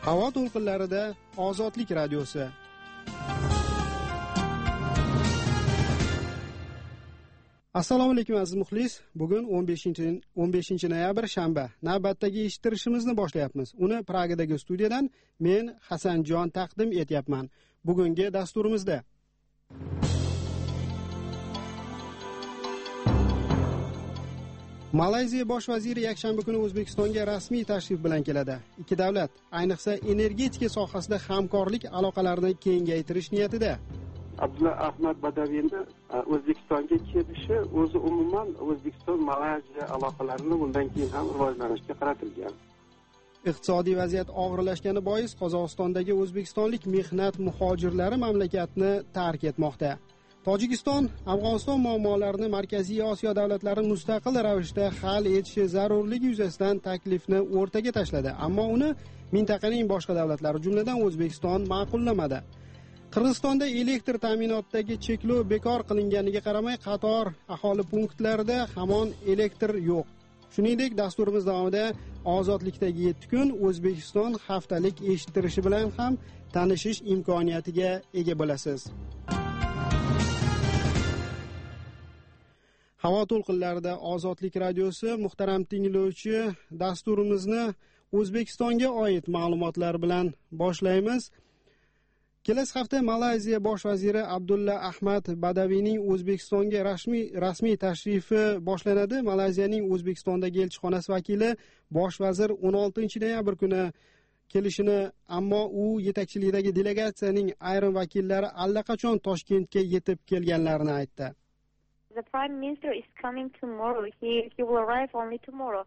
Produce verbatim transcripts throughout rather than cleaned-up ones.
Havo to'lqinlarida Ozodlik radiosi. Assalomu alaykum aziz muxlis. Bugun o'n beshinchi noyabr shanba. Navbatdagi eshittirishimizni boshlayapmiz. Uni Pragadagi studiyadan men Hasanjon taqdim etyapman. Bugungi dasturimizda Malayziya bosh vaziri yakshanba kuni O'zbekistonga rasmiy tashrif bilan keladi. Ikki davlat, ayniqsa energetika sohasida hamkorlik aloqalarini kengaytirish niyatida. Abdulla Ahmad Badaviyni O'zbekistonga kelishi o'zi umuman O'zbekiston-Malayziya aloqalarini bundan keyin ham rivojlanishga qaratilgan. Iqtisodiy vaziyat og'irlashgani bois Qozog'istondagi o'zbekistonlik mehnat muhojirlari mamlakatni tark etmoqda. Tojikiston Afg'oniston muammolarini Markaziy Osiyo davlatlari mustaqil ravishda hal etishi zarurligi yuzasidan taklifni o'rtaga tashladi, ammo uni mintaqaning boshqa davlatlari, jumladan O'zbekiston ma'qullamadi. Qirg'izistonda elektr ta'minotidagi cheklov bekor qilinganiga qaramay, qator aholi punktlarida hamon elektr yo'q. Shuningdek, dasturimiz davomida Ozodlikdagi yetti kun O'zbekiston haftalik eshittirishi bilan ham tanishish imkoniyatiga ega bo'lasiz. Havo to'lqinlarida Ozodlik radiosi. Muhtaram tinglovchi, dasturimizni O'zbekistonga oid ma'lumotlar bilan boshlaymiz. Kelasi hafta Malayziya bosh vaziri Abdulla Ahmad Badaviyning O'zbekistonga rasmiy rasmiy tashrifi boshlanadi. Malayziyaning O'zbekistondagi elchixonasi vakili bosh vazir o'n oltinchi noyabr kuni kelishini, ammo u yetakchiligidagi delegatsiyaning ayrim vakillari allaqachon Toshkentga yetib kelganlarini aytdi. The Prime Minister is coming tomorrow. He he will arrive only tomorrow.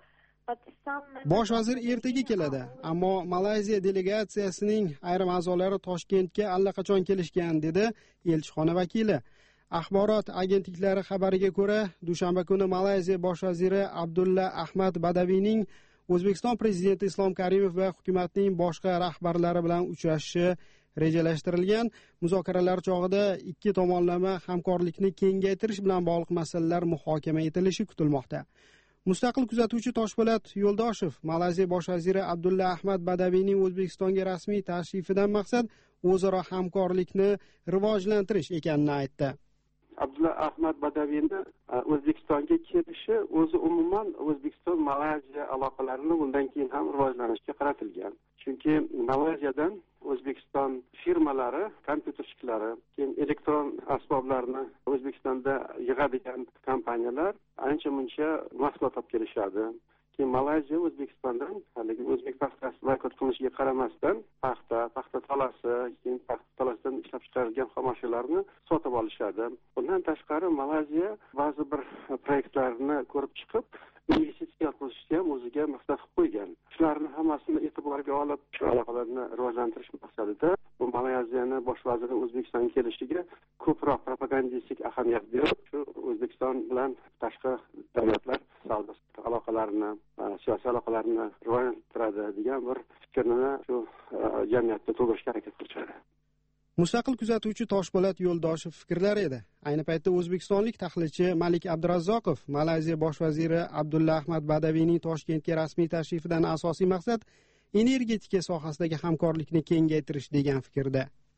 Bosh vazir ertaga keladi, ammo Malayziya delegatsiyasining ayrim a'zolari Toshkentga allaqachon kelishgan, dedi elchixona vakili. Axborot agentliklari xabariga ko'ra, dushanba kuni Malayziya bosh vaziri Abdulla Ahmad Badaviyning O'zbekiston prezidenti Islom Karimov va hukumatning boshqa rahbarlari bilan uchrashishi rejalashtirilgan. Muzokaralar chog'ida ikki tomonlama hamkorlikni kengaytirish bilan bog'liq masalalar muhokama etilishi kutilmoqda. Mustaqil kuzatuvchi Toshpo'lat Yo'ldoshev Malayziya bosh vaziri Abdulla Ahmad Badaviyning O'zbekistonga rasmiy tashrifidan maqsad o'zaro hamkorlikni rivojlantirish ekanini aytdi. Abdulla Ahmad Badaviyni O'zbekistonga kelishi o'zi umuman O'zbekiston-Malayziya aloqalarini bundan keyin ham rivojlanishga qaratilgan. Chunki Malayziyadan O'zbekiston firmalari, kompyuterchiklari, keyin elektron asboblarni O'zbekistonda yig'adigan kompaniyalar ancha-muncha mahsulot olib kelishadi. Keyin Malayziya O'zbekistondan haligi o'zbek paxtasi boykot qilishiga qaramasdan paxta, paxta tolasi, keyin paxta tolasidan ishlab chiqarilgan xomashyolarni sotib olishadi. Bundan tashqari Malayziya ba'zi bir proyektlarni ko'rib chiqib, investitsiya qilishga ham o'ziga maqsad qilib qo'ygan. Shularni hammasini e'tiborga olib, shu aloqalarni rivojlantirish maqsadida bu Malayziyani bosh vaziri O'zbekistonga kelishiga ko'proq propagandistik ahamiyat berib, shu O'zbekiston bilan tashqi davlatlar savdo aloqalarini, siyosiy aloqalarni rivojlantiradi degan bir fikrni shu jamiyatda tug'dirishga harakat qilishadi. Mustaqil kuzatuvchi Toshpo'lat Yo'ldoshev fikrlari edi. Ayni paytda o'zbekistonlik tahlilchi Malik Abdurazzoqov Malayziya bosh vaziri Abdulla Ahmad Badaviyning Toshkentga rasmiy tashrifidan asosiy maqsad energetika sohasidagi hamkorlikni kengaytirish degan fikrda.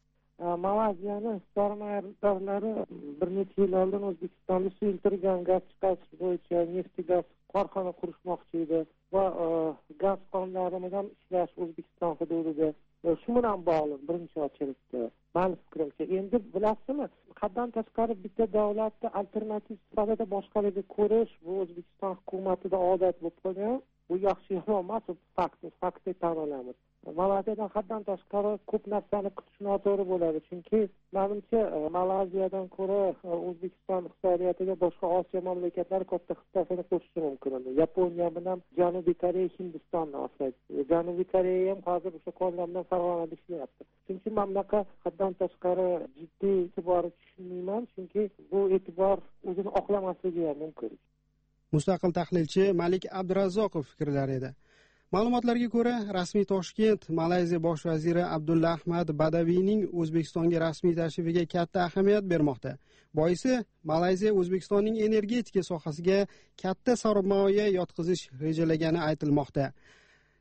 Malayziyani istormardorlari bir necha yil oldin O'zbekistonda suyultirilgan gaz chiqarish bo'yicha neft gaz korxona qurishmoqchi edi va gaz konlarini bilan ishlash O'zbekiston hududida shu bilan bog'liq birinchi ochilibdi. Mani fikrimcha, endi bilasizmi, haddan tashqari bitta davlatni alternativ sifatida boshqalarga ko'rish bu O'zbekiston hukumatida odat bo'lib qolgan. Bu yaxshi yomon emas, bu fakt, faktni tan olamiz. Malayziyadan haddan tashqari ko'p narsani kutish noto'g'ri bo'ladi, chunki menimcha Malayziyadan ko'ra O'zbekiston iqtisodiyotiga boshqa Osiyo mamlakatlari katta hissasini qo'shishi mumkin edi. Yaponiya bilan Janubiy Koreya Hindistonni olsak, Janubiy Koreya ham hozir o'sha qo'llanmadan Farg'onada ishlayapti. Chunki mamlakat haddan tashqari jiddiy e'tibor tushunmayman, chunki bu e'tibor o'zini oqlamasligi ham mumkin. Mustaqil tahlilchi Malik Abdurazzoqov fikrlari edi. Ma'lumotlarga ko'ra, rasmiy Toshkent Malayziya bosh vaziri Abdulla Ahmad Badaviyning O'zbekistonga rasmiy tashrifiga katta ahamiyat bermoqda. Boisi, Malayziya O'zbekistonning energetika sohasiga katta sarmoya yotqizish rejalagani aytilmoqda.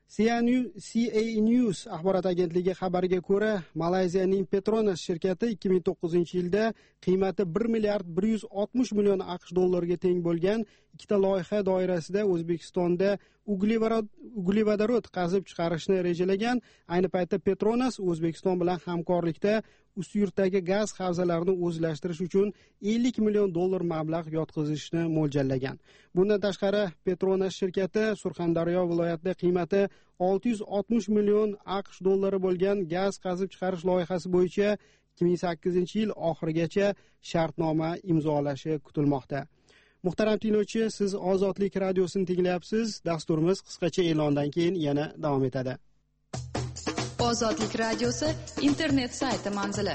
C A News axborot agentligi xabariga ko'ra, Malayziyaning Petronas shirkati ikki ming to'qqizinchi yilda qiymati bir milliard bir yuz oltmish million AQSh dollariga teng bo'lgan ikkita loyiha doirasida O'zbekistonda uglevodorod qazib chiqarishni rejalagan. Ayni paytda Petronas O'zbekiston bilan hamkorlikda Ustyurtdagi gaz havzalarini o'zlashtirish uchun ellik million dollar mablag' yotqizishni mo'ljallagan. Bundan tashqari, Petronas shirkati Surxondaryo viloyatida qiymati olti yuz oltmish million AQSh dollari bo'lgan gaz qazib chiqarish loyihasi bo'yicha ikki ming sakkizinchi yil oxirigacha shartnoma imzolashi kutilmoqda. Muhtaram tinglovchi, siz Ozodlik radiosini tinglayapsiz. Dasturimiz qisqacha e'londan keyin yana davom etadi. Ozodlik radiosi internet sayti manzili.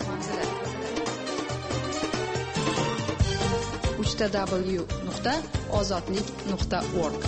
uch ta w nuqta ozodlik nuqta org.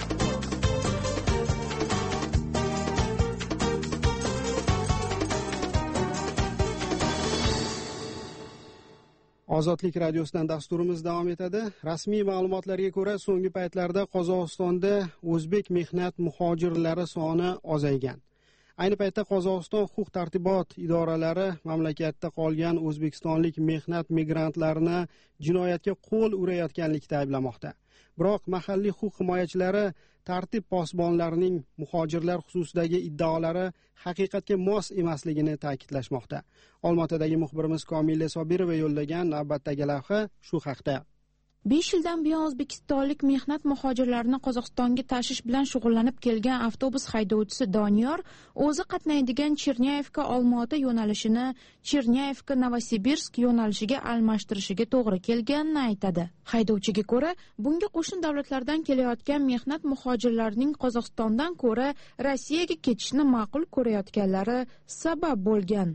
Ozodlik radiosidan dasturimiz davom etadi. Rasmiy ma'lumotlarga ko'ra, so'nggi paytlarda Qozog'istonda o'zbek mehnat muhojirlari soni ozaygan. Ayni paytda Qozog'iston huquq-tartibot idoralari mamlakatda qolgan o'zbekistonlik mehnat migrantlarini jinoyatga qo'l urayotganlikda ayblamoqda. Biroq mahalliy huquq himoyachilari tartib posbonlarining muhojirlar xususidagi iddaolari haqiqatga mos emasligini ta'kidlashmoqda. Olmaotadagi muxbirimiz Komila Sobirova yo'llagan navbatdagi lavha shu haqda. besh yildan buyon o'zbekistonlik mehnat muhojirlarini Qozog'istonga tashish bilan shug'ullanib kelgan avtobus haydovchisi Doniyor o'zi qatnaydigan Chernayevka Olmaota yo'nalishini Chernayevka Novosibirsk yo'nalishiga almashtirishiga to'g'ri kelganini aytadi. Haydovchiga ko'ra, bunga qo'shni davlatlardan kelayotgan mehnat muhojirlarining Qozog'istondan ko'ra Rossiyaga ketishni ma'qul ko'rayotganlari sabab bo'lgan.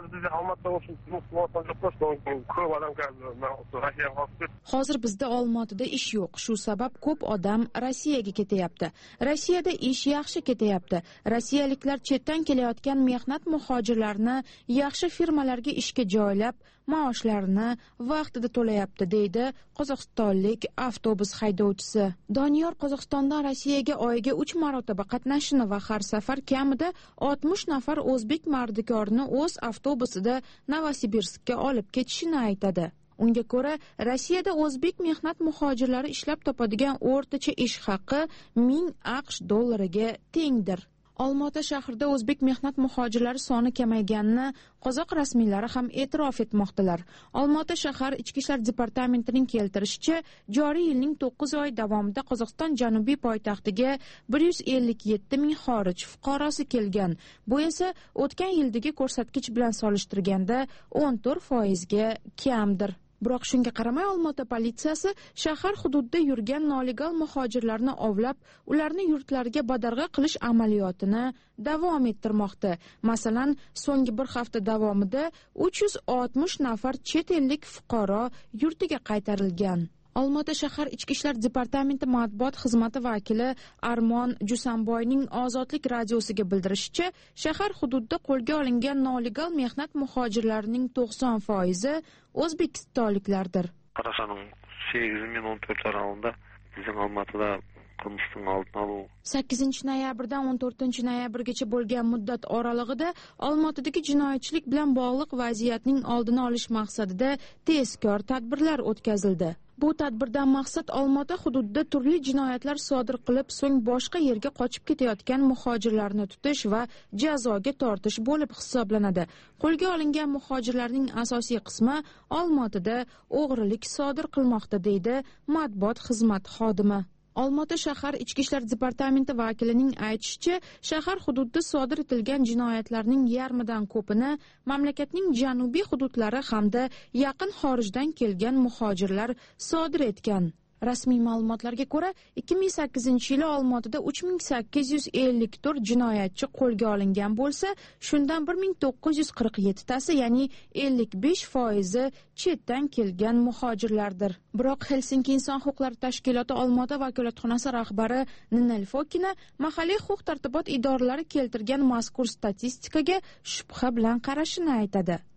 Hozir bizda Olmaotada ish yo'q. Shu sabab ko'p odam Rossiyaga ketyapti. Rossiyada ish yaxshi ketyapti. Rossiyaliklar chetdan kelayotgan mehnat muhojirlarini yaxshi firmalarga ishga joylab, maoshlarini vaqtida to'layapti, deydi qozog'istonlik avtobus haydovchisi. Doniyor Qozog'istondan Rossiyaga oyiga uch marotaba qatnashini va har safar kamida oltmish nafar o'zbek mardikorni o'z avtobusida Novosibirskka olib ketishini aytadi. Unga ko'ra, Rossiyada o'zbek mehnat muhojirlari ishlab topadigan o'rtacha ish haqi ming AQSh dollariga tengdir. Olmaota shahrida o'zbek mehnat muhojirlari soni kamayganini qozoq rasmiylari ham e'tirof etmoqdalar. Olmaota shahar Ichki ishlar departamentining keltirishicha, joriy yilning to'qqiz oy davomida Qozog'iston janubiy poytaxtiga bir yuz ellik yetti ming xorij fuqarosi kelgan. Bu esa o'tgan yildagi ko'rsatkich bilan solishtirganda o'n to'rt foizga kamdir. Biroq shunga qaramay Olmaota politsiyasi shahar hududida yurgan nolegal muhojirlarni ovlab, ularni yurtlariga badarg'a qilish amaliyotini davom ettirmoqda. Masalan, so'nggi bir hafta davomida uch yuz oltmish nafar chet ellik fuqaro yurtiga qaytarilgan. Olmaota shahar Ichki ishlar departamenti matbuot xizmati vakili Armon Jusamboyning Ozodlik radiosiga bildirishicha, shahar hududida qo'lga olingan nolegal mehnat muhojirlarining to'qson foizi o'zbekistonliklardir. Qarashaning sakkiz ming o'n to'rt aralığında bizning Olmaotada qilmishning oldini olib sakkizinchi noyabrdan o'n to'rtinchi noyabrgacha bo'lgan muddat oralig'ida Olmaotadagi jinoyatchilik bilan bog'liq vaziyatning oldini olish maqsadida tezkor tadbirlar o'tkazildi. Bu tadbirdan maqsad Olmaota hududida turli jinoyatlar sodir qilib, so'ng boshqa yerga qochib ketayotgan muhojirlarni tutish va jazoga tortish bo'lib hisoblanadi. Qo'lga olingan muhojirlarning asosiy qismi Olmaotada o'g'rilik sodir qilmoqda, deydi matbuot xizmati xodimi. Olmaota shahar Ichki ishlar departamenti vakilining aytishicha, shahar hududida sodir etilgan jinoyatlarning yarmidan ko'pini mamlakatning janubiy hududlari hamda yaqin xorijdan kelgan muhojirlar sodir etgan. Rasmiy ma'lumotlarga ko'ra, ikki ming sakkizinchi yili Olmaotada uch ming sakkiz yuz ellik to'rt jinoyatchi qo'lga olingan bo'lsa, shundan bir ming to'qqiz yuz qirq yettitasi, ya'ni ellik besh foizi chetdan kelgan muhojirlardir. Biroq Helsinki inson huquqlari tashkiloti Olmaota vakolatxonasi rahbari Ninel Fokina mahalliy huquq-tartibot idoralari keltirgan mazkur statistikaga shubha bilan qarashini aytadi.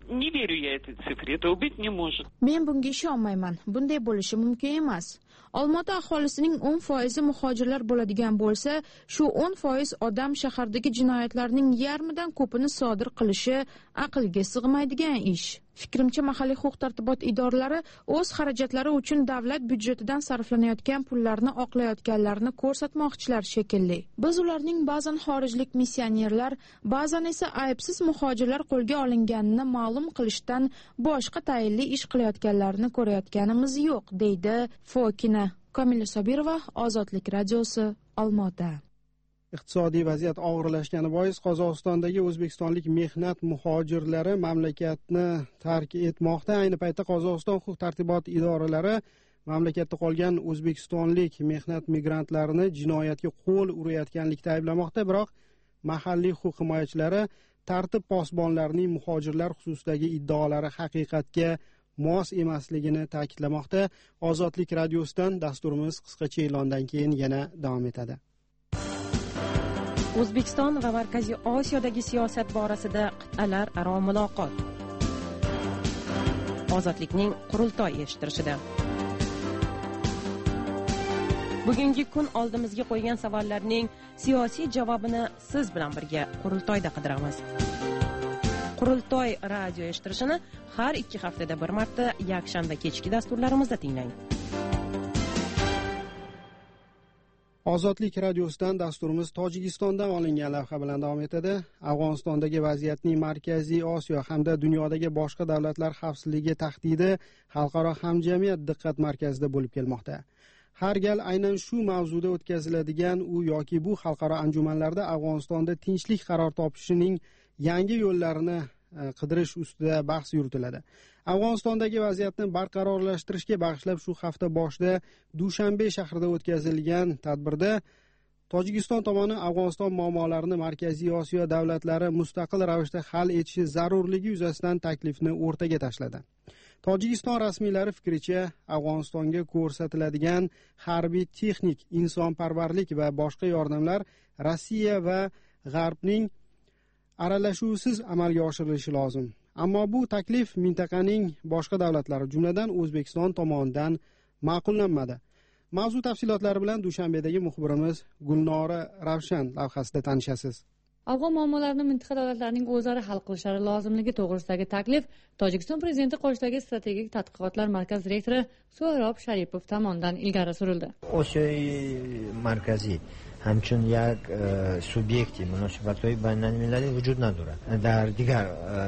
не верю я этой цифре, этого быть не может. Men bunga ishonmayman. Bunday bo'lishi mumkin emas. Olmaota aholisining o'n foizi muhojirlar bo'ladigan bo'lsa, shu o'n foiz odam shahardagi jinoyatlarning yarmidan ko'pini sodir qilishi aqlga sig'maydigan ish. Fikrimcha, mahalliy huquq-tartibot idoralari o'z xarajatlari uchun davlat byudjetidan sarflanayotgan pullarni oqlayotganlarini ko'rsatmoqchilar shekilli. Biz ularning ba'zan xorijlik missionerlar, ba'zan esa aybsiz muhojirlar qo'lga olinganini ma'lum qilishdan boshqa tayinli ish qilayotganlarini ko'rayotganimiz yo'q, deydi Fokina. Komila Sobirova, Ozodlik radiosi, Olmaota. Iqtisodiy vaziyat og'irlashgani bois Qozog'istondagi o'zbekistonlik mehnat muhojirlari mamlakatni tark etmoqda. Ayni paytda Qozog'iston huquq-tartibot idoralari mamlakatda qolgan o'zbekistonlik mehnat migrantlarini jinoyatga qo'l urayotganlikda ayblamoqda, biroq mahalliy huquq himoyachilari tartib posbonlarining muhojirlar xususidagi iddaolari haqiqatga mos emasligini ta'kidlamoqda. Ozodlik radiosidan dasturimiz qisqacha e'londan keyin yana davom etadi. O'zbekiston va Markaziy Osiyodagi siyosat borasida qit'alararo muloqot. Ozodlikning qurultoy eshittirishida. Bugungi kun oldimizga qo'ygan savollarning siyosiy javobini siz bilan birga qurultoyda qidiramiz. Qurultoy radio eshittirishini har ikki haftada bir marta yakshanba kechki dasturlarimizda tinglang. Ozodlik radiosidan dasturimiz Tojikistondan olingan lavha bilan davom etadi. Afg'onistondagi vaziyatning Markaziy Osiyo hamda dunyodagi boshqa davlatlar xavfsizligi tahdidi xalqaro hamjamiyat diqqat markazida bo'lib kelmoqda. Har gal aynan shu mavzuda o'tkaziladigan u yoki bu xalqaro anjumanlarda Afg'onistonda tinchlik qaror topishining yangi yo'llarini qidirish ustida bahs yuritiladi. Afg'onistondagi vaziyatni barqarorlashtirishga bag'ishlab shu hafta boshida Dushanbe shahrida o'tkazilgan tadbirda Tojikiston tomoni Afg'oniston muammolarini Markaziy Osiyo davlatlari mustaqil ravishda hal etishi zarurligi yuzasidan taklifni o'rtaga tashladi. Tojikiston rasmiylari fikricha, Afg'onistonga ko'rsatiladigan harbiy texnik, insonparvarlik va boshqa yordamlar Rossiya va G'arbning aralashuvsiz amalga oshirilishi lozim. Ammo bu taklif mintaqaning boshqa davlatlari, jumladan O'zbekiston tomonidan ma'qullanmadi. Mavzu tafsilotlari bilan Dushanbedagi muxbirimiz Gulnora Ravshan lavhasida tanishasiz. Afg'on muammolarini mintaqa davlatlarining o'zlari hal qilishlari lozimligi to'g'risidagi taklif Tojikiston prezidenti qo'shidagi strategik tadqiqotlar markazi direktori So'rob Sharipov tomonidan ilgari surildi. Osiyo markaziy همچون یک سوبیکتی مناسبت‌های بین‌المللی وجود ندارد. در دیگر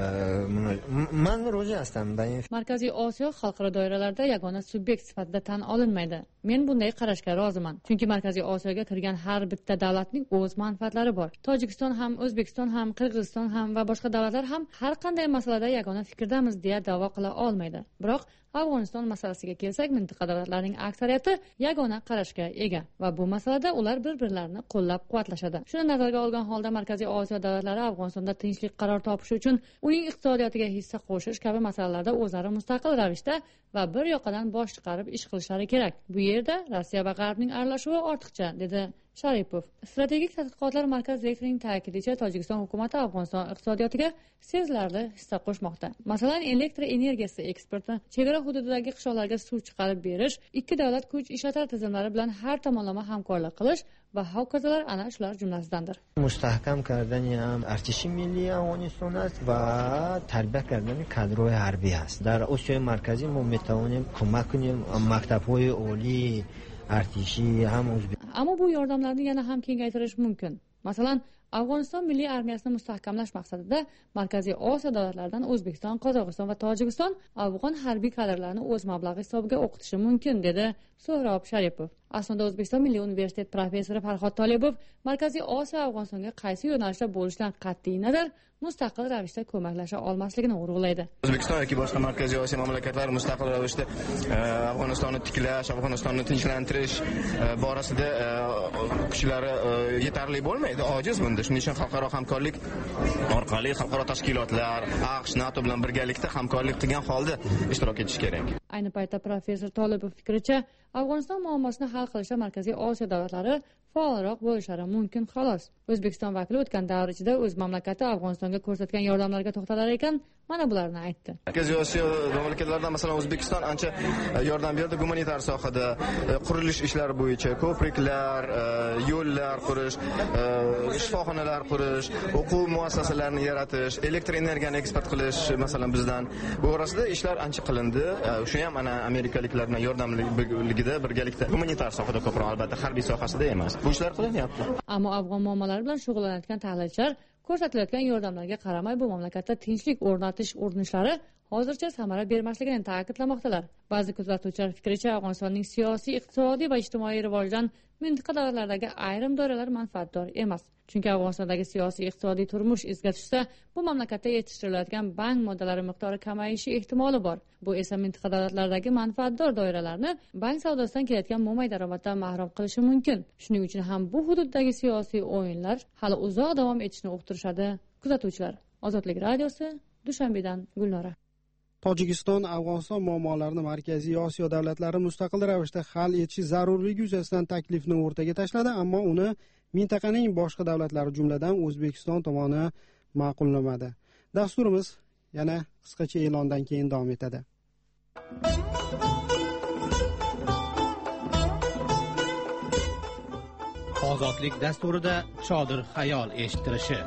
من روزی هستم با این Markaziy Osiyo xalqaro doiralarda yagona subyekt sifatida tan olinmaydi. Men bunday qarashga roziman. Chunki Markaziy Osiyoga kirgan har bitta davlatning o'z manfaatlari bor. Tojikiston ham, O'zbekiston ham, Qirg'iziston ham va boshqa davlatlar ham har qanday masalada yagona fikrdamiz deya da'vo qila olmaydi. Biroq Afg'oniston masalasiga kelsak, mintaqa davlatlarining aksariyati yagona qarashga ega va bu masalada ular bir-birlarini qo'llab-quvvatlashadi. Shuni nazarga olgan holda Markaziy Osiyo davlatlari Afg'onistonda tinchlik qaror topishi uchun uning iqtisodiyotiga hissa qo'shish kabi masalalarda o'zlari mustaqil ravishda va bir yoqadan bosh chiqarib ish qilishlari kerak. Bu yerda Rossiya va G'arbning aralashuvi ortiqcha, dedi Sharipov. Strategik tadqiqotlar markazi direktorining ta'kidlashicha, Tojikiston hukumati Afg'oniston iqtisodiyotiga sezilarli hissa qo'shmoqda. Masalan, elektr energiyasi eksporti, chegara hududidagi qishloqlarga suv chiqarib berish, ikki davlat kuch ishlatar tizimlari bilan har tomonlama hamkorlik qilish va hokazolar ana shular jumlasidandir. مستحکم کردن هم ارتش ملی افغانستان است و تربیت کردن کادرهای حربی است. در آسیای مرکزی ما میتوانیم کمک کنیم مکتب‌های عالی ارتشی هم Ammo bu yordamlarni yana ham kengaytirish mumkin. Masalan, Afg'oniston milliy armiyasini mustahkamlash maqsadida Markaziy Osiyo davlatlaridan O'zbekiston, Qozog'iston va Tojikiston afg'on harbiy kadrlarini o'z mablag'i hisobiga o'qitishi mumkin, dedi So'rob Sharipov. Aslida O'zbekiston Milliy universitet professori Farhod Tolibov Markaziy Osiyo Afg'onistonga qaysi yo'nalishda bo'lishidan qat'iy nazar mustaqil ravishda ko'maklasha olmasligini urg'ulaydi. O'zbekiston yoki boshqa Markaziy Osiyo mamlakatlari mustaqil ravishda Afg'onistonni tiklash, Afg'onistonni tinchlantirish borasida kuchlari yetarli bo'lmaydi, ojiz bunda. Shuning uchun xalqaro hamkorlik orqali xalqaro tashkilotlar, AQSh, NATO bilan birgalikda hamkorlik qilgan holda ishtirok etish kerak. Ayni paytda professor Tolibov fikricha, Afg'oniston muammosini hal qilishda Markaziy Osiyo davlatlari faolroq bo'lishlari mumkin xolos. O'zbekiston vakili o'tgan davr ichida o'z mamlakati Afg'onistonga ko'rsatgan yordamlarga to'xtalar ekan, mana bularni aytdi. Markaziy Osiyo mamlakatlaridan masalan O'zbekiston ancha yordam berdi gumanitar sohada, qurilish ishlari bo'yicha, ko'priklar, yo'llar qurish, shifoxonalar qurish, o'quv muassasalarini yaratish, elektr energiyani eksport qilish masalan bizdan bu orasida ishlar ancha qilindi. Shu ham ana amerikaliklar bilan yordamligida birgalikda gumanitar sohada ko'proq, albatta harbiy sohasida emas. Bu ishlar qilinyapti. Ammo afg'on muammolari bilan shug'ullanayotgan tahlilchilar ko'rsatilayotgan yordamlarga qaramay bu mamlakatda tinchlik o'rnatish urinishlari hozircha samara bermasligini ta'kidlamoqdalar. Ba'zi kuzatuvchilar fikricha, Afg'onistonning siyosiy, iqtisodiy va ijtimoiy rivojidan mintaqa davlatlaridagi ayrim doiralar manfaatdor emas. Chunki Afg'onistondagi siyosiy iqtisodiy turmush izga tushsa, bu mamlakatda yetishtirilayotgan bank moddalari miqdori kamayishi ehtimoli bor. Bu esa mintaqa davlatlaridagi manfaatdor doiralarni bank savdosidan kelayotgan mo'may daromaddan mahrum qilishi mumkin. Shuning uchun ham bu hududdagi siyosiy o'yinlar hali uzoq davom etishini uqtirishadi kuzatuvchilar. Ozodlik radiosi, Dushanbedan Gulnora. Tojikiston Afg'oniston muammolarini Markaziy Osiyo davlatlari mustaqil ravishda hal etishi zarurligi yuzasidan taklifni o'rtaga tashladi, ammo uni mintaqaning boshqa davlatlari jumladan O'zbekiston tomoni ma'qullamadi. Dasturimiz yana qisqacha e'londan keyin davom etadi. Ozodlik dasturida chodir xayol eshittirishi.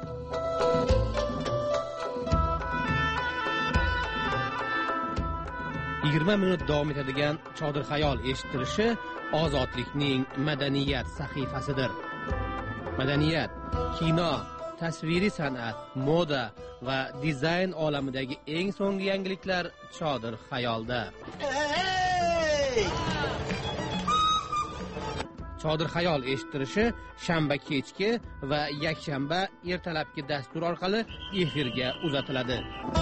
yigirma minut davom etadigan chodir xayol eshittirishi Ozodlikning madaniyat sahifasidir. Madaniyat, kino, tasviriy san'at, moda va dizayn olamidagi eng so'nggi yangiliklar chodir xayolda. Chodir xayol eshittirishi shanba kechki va yakshanba ertalabki dastur orqali efirga uzatiladi.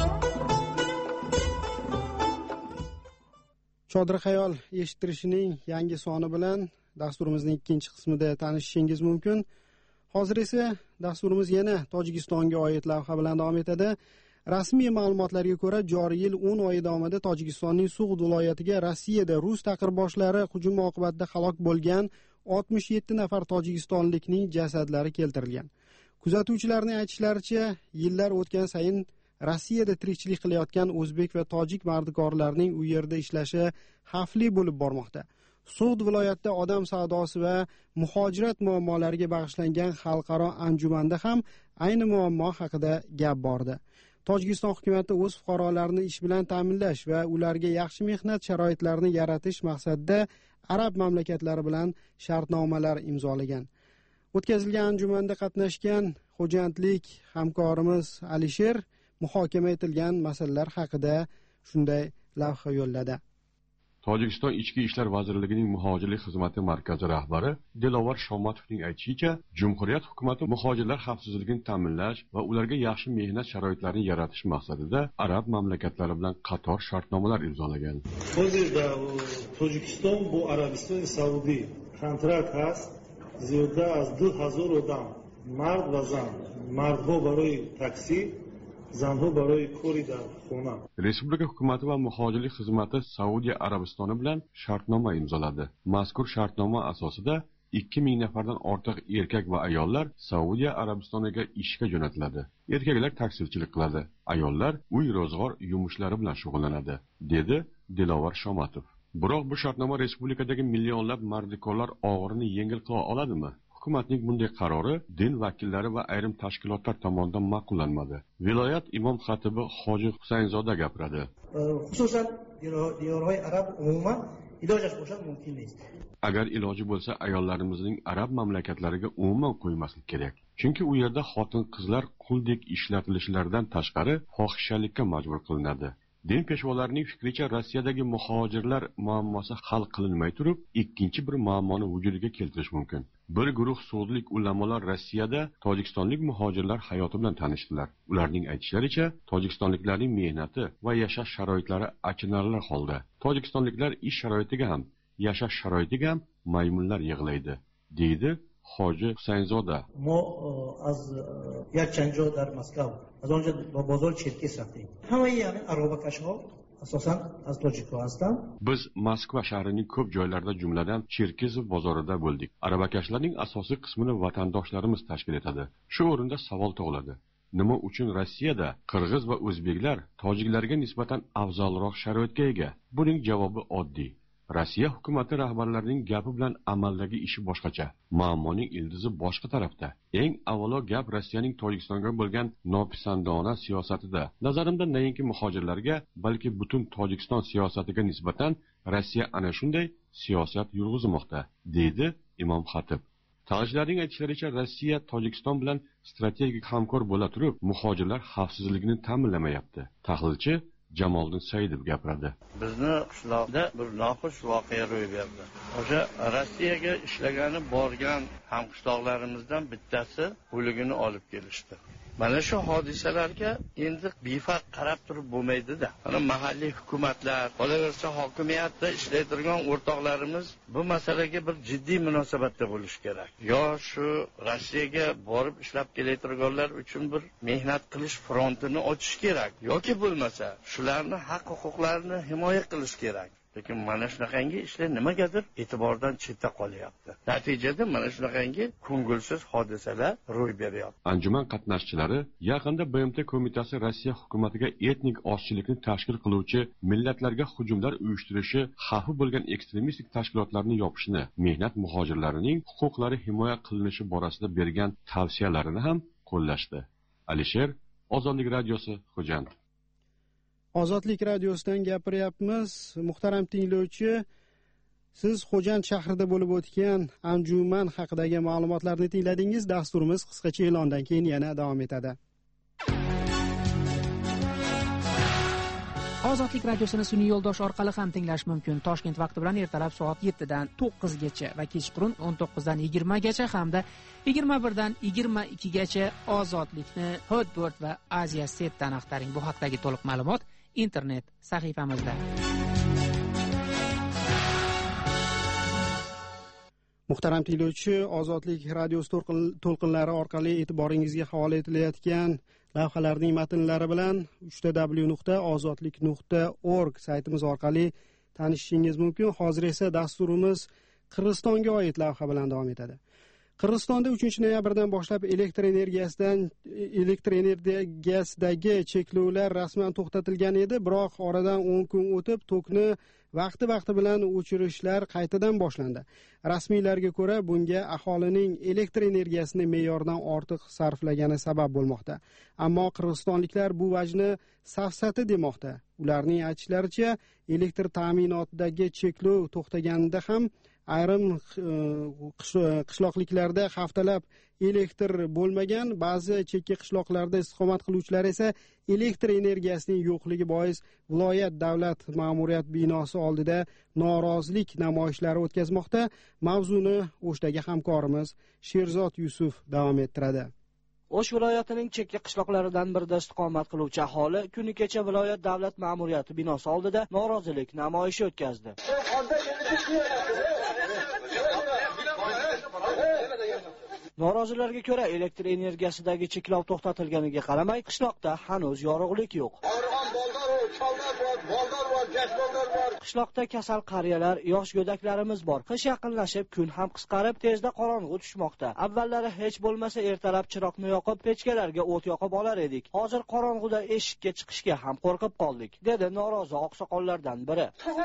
Chodir xayol eshittirishining yangi soni bilan dasturimizning ikkinchi qismida tanishishingiz mumkin. Hozir esa dasturimiz yana Tojikistonga oid lavha bilan davom etadi. Rasmiy ma'lumotlarga ko'ra, joriy yil o'n oy davomida Tojikistonning Sug'd viloyatiga Rossiyada rus taqirboshlari hujumi oqibatida halok bo'lgan oltmish yetti nafar tojikistonlikning jasadlari keltirilgan. Kuzatuvchilarning aytishlaricha, yillar o'tgan sayin Rossiyada tirikchilik qilayotgan o'zbek va tojik mardikorlarining u yerda ishlashi xavfli bo'lib bormoqda. Sug'd viloyatida odam savdosi va muhojirat muammolariga bag'ishlangan xalqaro anjumanda ham ayni muammo haqida gap bordi. Tojikiston hukumati o'z fuqarolarini ish bilan ta'minlash va ularga yaxshi mehnat sharoitlarini yaratish maqsadida arab mamlakatlari bilan shartnomalar imzolagan. O'tkazilgan anjumanda qatnashgan xo'jandlik hamkorimiz Alisher muhokama etilgan masalalar haqida shunday lavha yo'lladi. Tojikiston Ichki ishlar vazirligining muhojirlik xizmati markazi rahbari Dilovar Shomatovning aytishicha, Jumhuriyat hukumati muhojirlar xavfsizligini ta'minlash va ularga yaxshi mehnat sharoitlarini yaratish maqsadida arab mamlakatlari bilan qator shartnomalar imzolagan. Hozirda Tojikiston bu Arabiston Saudiya kontrakt has ziyoda az du hazar odam mard va zan mardho baroy taksi zanho baroy kori dar xona. Respublika hukumati va muhojirlik xizmati Saudiya Arabistoni bilan shartnoma imzoladi. Mazkur shartnoma asosida ikki ming nafardan ortiq erkak va ayollar Saudiya Arabistoniga ishga jo'natiladi. Erkaklar taksirchilik qiladi, ayollar uy ro'zg'or yumushlari bilan shug'ullanadi, dedi Dilovar Shomatov. Biroq bu shartnoma respublikadagi millionlab mardikorlar og'irini yengil qila oladimi? Hukumatning bunday qarori din vakillari va ayrim tashkilotlar tomonidan ma'qullanmadi. Viloyat imom xatibi Hoji Husaynzoda gapiradi. Xususan, diyorlar arab umuman ilojash bo'lsa mumkin emas. Agar iloji bo'lsa, ayollarimizning arab mamlakatlariga umuman qo'ymaslik kerak. Chunki u yerda xotin-qizlar quldek ishlatilishlaridan tashqari fohishalikka majbur qilinadi. Din peshvolarining fikricha, Rossiyadagi muhojirlar muammosi hal qilinmay turib, ikkinchi bir muammoni vujudiga keltirish mumkin. Bir guruh sudlik ulamolar Rossiyada tojikistonlik muhojirlar hayoti bilan tanishdilar. Ularning aytishlaricha, tojikistonliklarning mehnati va yashash sharoitlari achinarli holda. Tojikistonliklar ish sharoitiga ham, yashash sharoitiga ham maymunlar yig'laydi, deydi Hoji Husaynzoda. Mo az yakchan jo dar Moskva, az onja ba bozor Cherkes raftim. Hamma ya'ni arabakashho asosan az Tojikiston. Biz Moskva shahrining ko'p joylarida, jumladan Cherkizov bozorida bo'ldik. Aravakashlarning asosiy qismini vatandoshlarimiz tashkil etadi. Shu o'rinda savol tug'iladi. Nima uchun Rossiyada qirg'iz va o'zbeklar tojiklarga nisbatan afzalroq sharoitga ega? Buning javobi oddiy. Rossiya hukumati rahbarlarining gapi bilan amaldagi ishi boshqacha. Muammoning ildizi boshqa tarafda. Eng avvalo gap Rossiyaning Tojikistonga bo'lgan nopisandona siyosatida. Nazarimda nayinki muhojirlarga, balki butun Tojikiston siyosatiga nisbatan Rossiya ana shunday siyosat yurg'izmoqda, deydi Imom Xatib. Tog'ishlarning aytishlaricha, Rossiya Tojikiston bilan strategik hamkor bo'la turib, muhojirlar xavfsizligini ta'minlamayapti. Tahlilchi Jamoliddin Saidov gapiradi. Bizni qishloqda bir noxush voqea ro'y berdi. O'sha Rossiyaga ishlagani borgan hamqishloqlarimizdan bittasi o'ligini olib kelishdi. Mana shu hodisalarga endi befarq qarab turib bo'lmaydi-da. Mana mahalliy hukumatlar, qolaversa hokimiyatda ishlaydigan o'rtoqlarimiz bu masalaga bir jiddiy munosabatda bo'lish kerak. Yo shu Rossiyaga borib ishlab kelayotganlar uchun bir mehnat qilish frontini ochish kerak, yoki bo'lmasa shularni haq-huquqlarini himoya qilish kerak. Lekin mana shunaqangi ishlar nimagadir e'tibordan chetda qolyapti. Natijada mana shunaqangi ko'ngilsiz hodisalar ro'y beryapti. Anjuman qatnashchilari yaqinda B M T qo'mitasi Rossiya hukumatiga etnik ozchilikni tashkil qiluvchi millatlarga hujumlar uyushtirishi xavfi bo'lgan ekstremistik tashkilotlarni yopishni, mehnat muhojirlarining huquqlari himoya qilinishi borasida bergan tavsiyalarini ham qo'llashdi. Alisher, Ozodlik radiosi, Xo'jand. Ozodlik radiosidan gapiryapmiz. Muhtaram tinglovchi, siz Xo'jand shahrida bo'lib o'tgan anjuman haqidagi ma'lumotlarni tingladingiz. Dasturimiz qisqacha e'londan keyin yana davom etadi. Ozodlik radiosini sun'iy yo'ldosh orqali ham tinglash mumkin. Toshkent vaqti bilan ertalab soat yettidan to'qqizgacha va kechqurun o'n to'qqizdan yigirmagacha hamda yigirma birdan yigirma ikkigacha Ozodlikni Hotbird va Asia Setdan axtaring. Bu haqdagi to'liq ma'lumot internet sahifamizda. Muhtaram tinglovchi, Ozodlik radiosi to'lqinlari orqali e'tiboringizga havola etilayotgan lavhalarning matnlari bilan uch w nuqta ozodlik nuqta org saytimiz orqali tanishishingiz mumkin. Hozir esa dasturimiz Qirg'izistonga oid lavha bilan davom etadi. Qirg'izistonda uchinchi noyabrdan boshlab elektr energiyasidan elektr energiyasidagi cheklovlar rasman to'xtatilgan edi, biroq oradan o'n kun o'tib tokni vaqti-vaqti bilan o'chirishlar qaytadan boshlandi. Rasmiylarga ko'ra, bunga aholining elektr energiyasini me'yordan ortiq sarflagani sabab bo'lmoqda. Ammo qirg'izistonliklar bu vajni safsata demoqda. Ularning aytishlaricha, elektr ta'minotidagi cheklov to'xtaganida ham ayrim qishloqliklarda haftalab elektr bo'lmagan, ba'zi chekka qishloqlarda istiqomat qiluvchilar esa elektr energiyasining yo'qligi bois viloyat davlat ma'muriyat binosi oldida norozilik namoyishlari o'tkazmoqda. Mavzuni o'shdagi hamkorimiz Sherzod Yusuf davom ettiradi. O'sh viloyatining chekka qishloqlaridan birida istiqomat qiluvchi aholi kuni kecha viloyat davlat ma'muriyati binosi oldida norozilik namoyishi o'tkazdi. Norozilarga ko'ra, elektr energiyasidagi cheklov to'xtatilganiga qaramay, qishloqda hanuz yorug'lik yo'q. Qishloqda kasal qariyalar, yosh go'daklarimiz bor. Qish yaqinlashib, kun ham qisqarib, tezda qorong'u tushmoqda. Avvallari hech bo'lmasa ertalab chiroqni yoqib, pechkalarga o't yoqib olar edik. Hozir qorong'uda eshikka chiqishga ham qo'rqib qoldik, dedi norozi oqsoqollardan biri.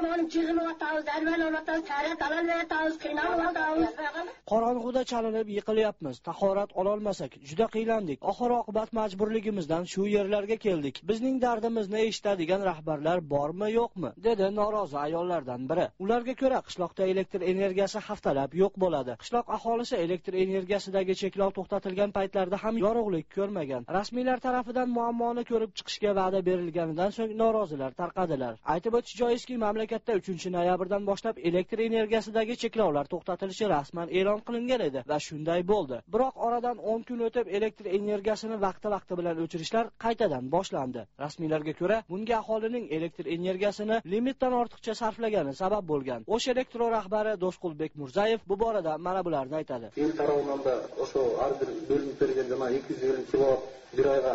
Qorong'uda chalinib yiqilyapmiz. Tahorat ololmasak juda qiylandik. Oxir oqibat majburligimizdan shu yerlarga keldik. Bizning dardimizni eshitadigan rahbarlar bormi, yo'qmi? dedi norozi ayollardan biri. Ularga ko'ra, qishloqda elektr energiyasi haftalab yo'q bo'ladi. Qishloq aholisi elektr energiyasidagi cheklov to'xtatilgan paytlarda ham yorug'lik ko'rmagan. Rasmiylar tarafidan muammoni ko'rib chiqishga va'da berilganidan so'ng norozilar tarqadilar. Aytib o'tish joizki, mamlakatda uchinchi noyabrdan boshlab elektr energiyasidagi cheklovlar to'xtatilishi rasman e'lon qilingan edi va shunday bo'ldi. Biroq oradan o'n kun o'tib elektr energiyasini vaqti-vaqti bilan o'chirishlar qaytadan boshlandi. Rasmiylarga ko'ra, bunga aholining elektr energiyasini limitdan ortiqcha sarflagani sabab bo'lgan. O'sh elektro rahbari Do'stqulbek Murzayev bu borada mana bularni aytadi.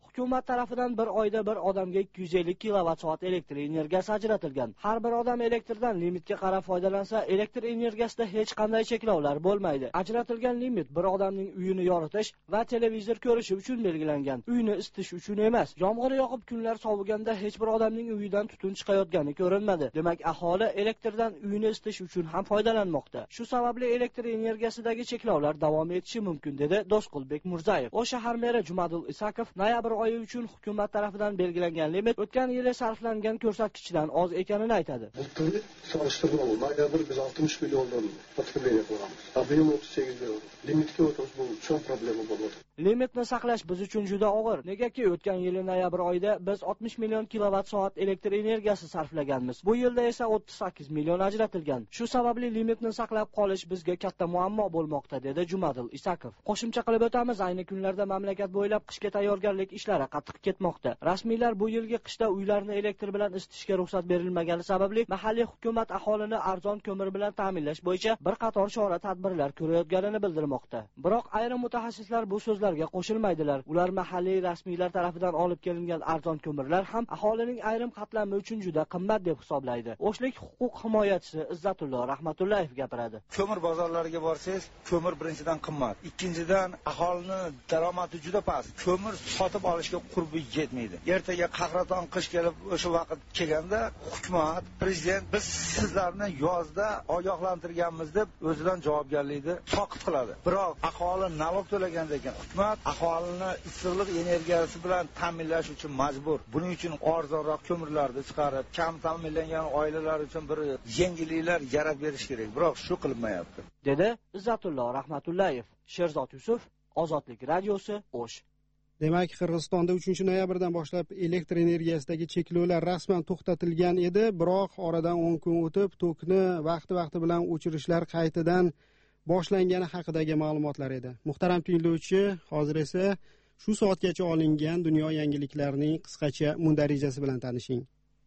Hukumat tarafidan bir oyda bir odamga ikki yuz ellik kilovat soat elektr energiyasi ajratilgan. Har bir odam elektrdan limitga qarab foydalansa, elektr energiyasida hech qanday cheklovlar bo'lmaydi. Ajratilgan limit bir odamning uyini yoritish va televizor ko'rishi uchun belgilangan. Uyni isitish uchun emas. Yomg'ir yog'ib kunlar soviganda hech bir odamning uyidan tutun chiqayotgani ko'rinmadi. Demak, aholi elektrdan uyini isitish uchun ham foydalanmoqda. Shu sababli elektr energiyasidagi cheklovlar davom etishi mumkin, dedi Do'squlbek Murzayev. O shahar meri Jumadul Isakov noyabr oyi uchun hukumat tarafidan belgilangan limit o'tgan yili sarflangan ko'rsatkichdan oz ekanini aytadi. Bulutni solishtirib, noyabr biz oltmish milliondan потребление qilamiz. Объем o'ttiz sakkiz million. Limitga o'tish bu cho'ng problema bo'ladi. Limitni saqlash biz uchun juda og'ir. Negaki o'tgan yili noyabr oyida biz oltmish million kilovat soat elektr energiyasi sarflaganmiz. Bu yilda esa o'ttiz sakkiz million ajratilgan. Shu sababli limitni saqlab qolish bizga katta muammo bo'lmoqda, dedi Jumadil Isakov. Qo'shimcha qilib o'tamiz, ayni kunlarda mamlakat bo'ylab qishga tayyorgarlik ishlari qattiq ketmoqda. Rasmiylar bu yilgi qishda uylarni elektr bilan isitishga ruxsat berilmagani sababli mahalliy hukumat aholini arzon ko'mir bilan ta'minlash bo'yicha bir qator chora-tadbirlar ko'rayotganini bildirmoqda. Biroq ayrim mutaxassislar bu so'zlarga qo'shilmaydilar. Ular mahalliy rasmiylar tarafidan olib kelingan arzon ko'mirlar ham aholining ayrim qatlami uchun juda qimmat deb hisoblaydi. O'shlik huquq himoyachisi Izzatullo Rahmatullayev gapiradi. Ko'mir bozorlariga borsangiz, ko'mir birinchidan qimmat. Ikkinchidan aholining daromadi juda past. Ko'mir sotib olishga qurbi yetmaydi. Ertaga qahraton qish kelib o'sha vaqt kelganda hukumat, prezident biz sizlarni yozda ogohlantirganmiz deb o'zidan javobgarlikni soqit qiladi. Biroq aholi nalog to'lagandan keyin hukumat aholini issiqlik energiyasi bilan ta'minlash uchun majbur. Buning uchun arzonroq ko'mirlarni chiqarib, kam ta'minlangan oilalar uchun bir yengilliklar yaratib berish kerak. Biroq shu qilinmayapti, dedi Izzatullo Rahmatullayev. Sherzod Yusuf, Ozodlik radiosi, O'sh. Demak, Qirg'izistonda uchinchi noyabrdan boshlab elektr energiyasidagi cheklovlar rasman to'xtatilgan edi, biroq oradan o'n kun o'tib tokni vaqti-vaqti bilan o'chirishlar qaytadan boshlangani haqidagi ma'lumotlar edi. Muhtaram tinglovchi, hozir esa shu soatgacha olingan dunyo yangiliklarining qisqacha mundarijasi bilan tanishing.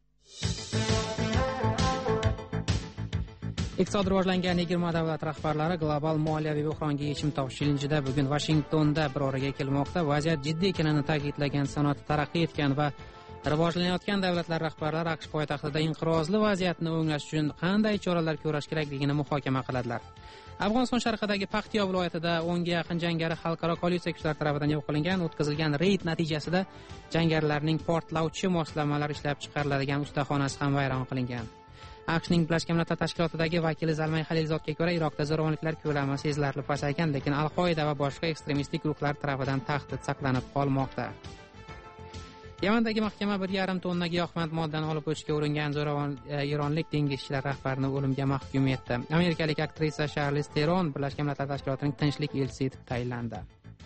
Iqtisod rivojlangan yigirma davlat rahbarlari global moliyaviy buhronga yechim topish ilinjida bugun Vashingtonda bir oraga kelmoqda. Vaziyat jiddiy ekanini ta'kidlagan sanoat taraqqiy etgan va rivojlanayotgan davlatlar rahbarlari AQSh poytaxtida inqirozli vaziyatni o'nglash uchun qanday choralar ko'rish kerakligini muhokama qiladilar. Afg'oniston sharqidagi Paxtiyo viloyatida o'nga yaqin jangari xalqaro koalitsiya kuchlari tomonidan yo'q qilingan. O'tkazilgan reyd natijasida jangarilarning portlovchi moslamalar ishlab chiqariladigan ustaxonasi ham vayron qilingan. AQShning Birlashgan Millatlar Tashkilotidagi vakili Zalmay Xalilzodga ko'ra, Iroqda zo'ravonliklar ko'lami sezilarli pasaygan, lekin Al-Qoida va boshqa ekstremistik guruhlar tomonidan tahdid saqlanib qolmoqda. Yamandagi mahkama bir yarim tonna giyohvand moddani olib o'tishga uringan zo'ravon eronlik dengizchilar rahbarini o'limga mahkum etdi. Amerikalik aktrisa Charlize Theron Birlashgan Millatlar Tashkilotining tinchlik elchisi etib tayinlandi.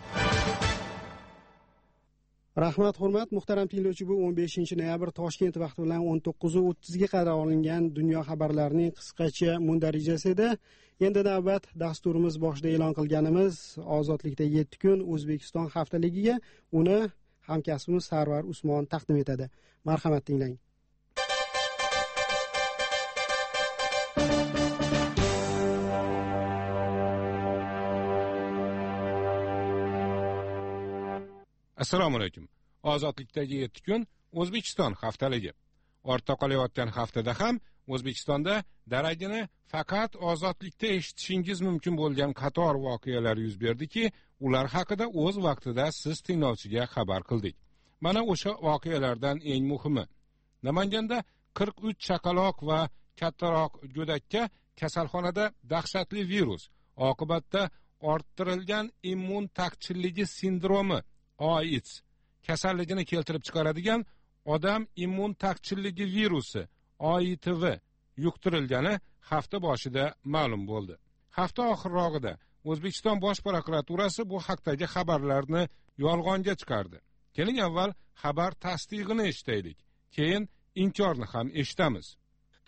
Rahmat, hurmat, muhtaram tinglovchi, bu o'n beshinchi noyabr Toshkent vaqti bilan o'n to'qqiz o'ttiz ga qadar olingan dunyo xabarlarining qisqacha mundarijasi edi. Endi navbat dasturimiz boshida e'lon qilganimiz Ozodlikda yetti kun O'zbekiston haftaligiga. Uni hamkasbimiz Sarvar Usmon taqdim etadi. Marhamat, tinglang. Assalomu alaykum. Ozodlikdagi yetti kun O'zbekiston haftaligi. Ortda qolayotgan haftada ham O'zbekistonda darajini faqat ozodlikda eshitishingiz mumkin bo'lgan qator voqealar yuz berdiki, ular haqida o'z vaqtida siz tinglovchiga xabar qildik. Mana o'sha voqealardan eng muhimi. Namanganda qirq uch chaqaloq va kattaroq go'dakka kasalxonada dahshatli virus, oqibatda orttirilgan immun taqchilligi sindromi (AIDS) kasalligini keltirib chiqaradigan odam immun taqchilligi virusi (O I T V) yuqtirilgani hafta boshida ma'lum bo'ldi. Hafta oxirrog'ida O'zbekiston Bosh prokuraturasi bu haqdagi xabarlarni yolg'onga chiqardi. Keling avval xabar tasdig'ini eshitaylik, keyin inkorni ham eshitamiz.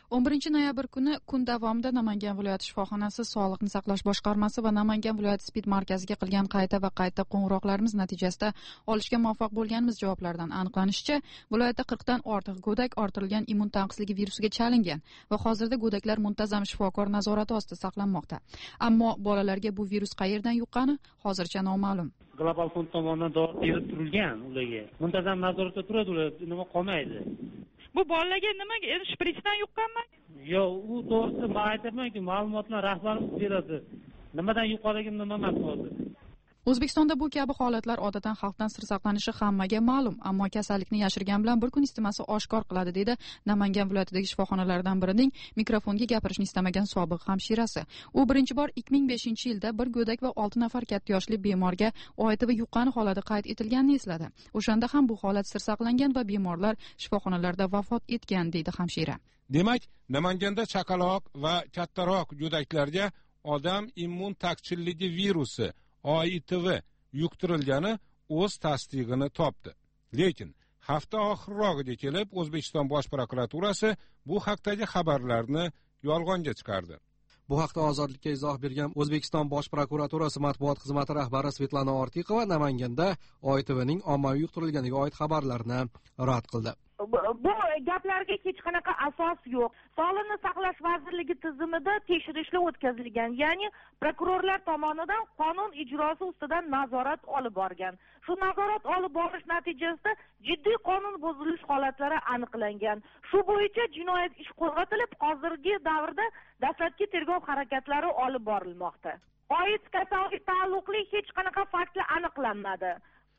o'n birinchi noyabr kuni kun davomida Namangan viloyati shifoxonasi, Sog'liqni saqlash boshqarmasi va Namangan viloyati spid markaziga qilgan qayta va qayta qo'ng'iroqlarimiz natijasida olishga muvaffaq bo'lganimiz javoblardan aniqlanishicha, viloyatda qirqdan ortiq go'dak orttirilgan immun tanqisligi virusiga chalingan va hozirda go'daklar muntazam shifokor nazorati ostida saqlanmoqda. Ammo bolalarga bu virus qayerdan yuqqani hozircha noma'lum. Global fond tomonidan dori berib turilgan ularga. Muntazam nazoratda turadi, ular nima qolmaydi. Bu bolalarga nimaga endi shpritsdan yuqqanmi? Yo'q, u to'g'risi men aytmayman-ku, ma'lumotlar rahbarimiz beradi. Nimadan yuqqanligini nima emas hozir. O'zbekistonda bu kabi holatlar odatdan xalqdan sir saqlanishi hammaga ma'lum, ammo kasallikni yashirgan bilan bir kun isitmasi oshkor qiladi, dedi Namangan viloyatidagi shifoxonalardan birining mikrofonga gapirishni istamagan sobiq hamshirasi. U birinchi bor ikki ming beshinchi yilda bir go'dak va olti nafar katta yoshli bemorga O I T V yuqqani holati qayd etilganini esladi. O'shanda ham bu holat sir saqlangan va bemorlar shifoxonalarda vafot etgan, deydi hamshira. Demak, Namanganda chaqaloq va kattaroq go'daklarga odam immun taqchilligi virusi O I T V yuqtirilgani o'z tasdig'ini topdi. Lekin hafta oxirrog'iga kelib O'zbekiston Bosh prokuraturasi bu haqdagi xabarlarni yolg'onga chiqardi. Bu haqda Ozodlikka izoh bergan O'zbekiston Bosh prokuraturasi matbuot xizmati rahbari Svetlana Ortiqova Namanganda O I T Vning ommaviy yuqtirilganiga oid xabarlarni rad qildi. Bu gaplarga hech qanaqa asos yo'q. Sog'liqni saqlash vazirligi tizimida tekshirishlar o'tkazilgan, ya'ni prokurorlar tomonidan qonun ijrosi ustidan nazorat olib borgan. Shu nazorat olib borish natijasida jiddiy qonun buzilish holatlari aniqlangan. Shu bo'yicha jinoyat ishi qo'zg'atilib, hozirgi davrda dastlabki tergov harakatlari olib borilmoqda. O I T kasallikka taalluqli hech qanaqa faktlar aniqlanmadi.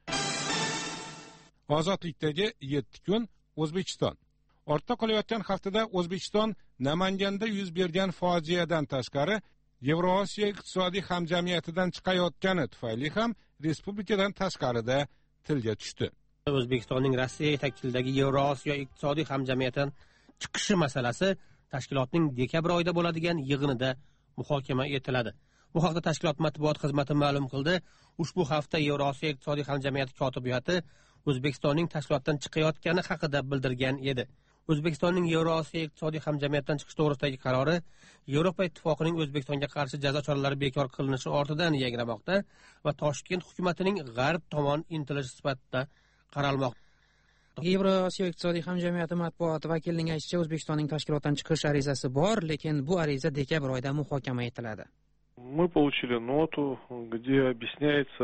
Ozodlikdagi yetti kun O'zbekiston. Ortda qolayotgan haftada O'zbekiston Namanganda yuz bergan fojiadan tashqari Yevrosiyo iqtisodiy hamjamiyatidan chiqayotgani tufayli ham respublikadan tashqarida tilga tushdi. O'zbekistonning Rossiya yetakchiligidagi Yevrosiyo iqtisodiy hamjamiyatidan chiqishi masalasi tashkilotning dekabr oyida bo'ladigan yig'inida muhokama etiladi. Bu haqda tashkilot matbuot xizmati ma'lum qildi. Ushbu hafta Yevrosiyo iqtisodiy hamjamiyati kotibiyati O'zbekistonning tashkilotdan chiqayotgani haqida bildirgan edi. O'zbekistonning Yevrosiyo iqtisodiy hamjamiyatdan chiqish to'g'risidagi qarori Yevropa ittifoqining O'zbekistonga qarshi jazo choralari bekor qilinishi ortidan yangramoqda va Toshkent hukumatining g'arb tomon intilishi sifatida qaralmoqda. Yevrosiyo iqtisodiy hamjamiyati matbuot vakilining aytishicha, O'zbekistonning tashkilotdan chiqish arizasi bor, lekin bu ariza dekabr oyida muhokama etiladi. Мы получили ноту, где объясняется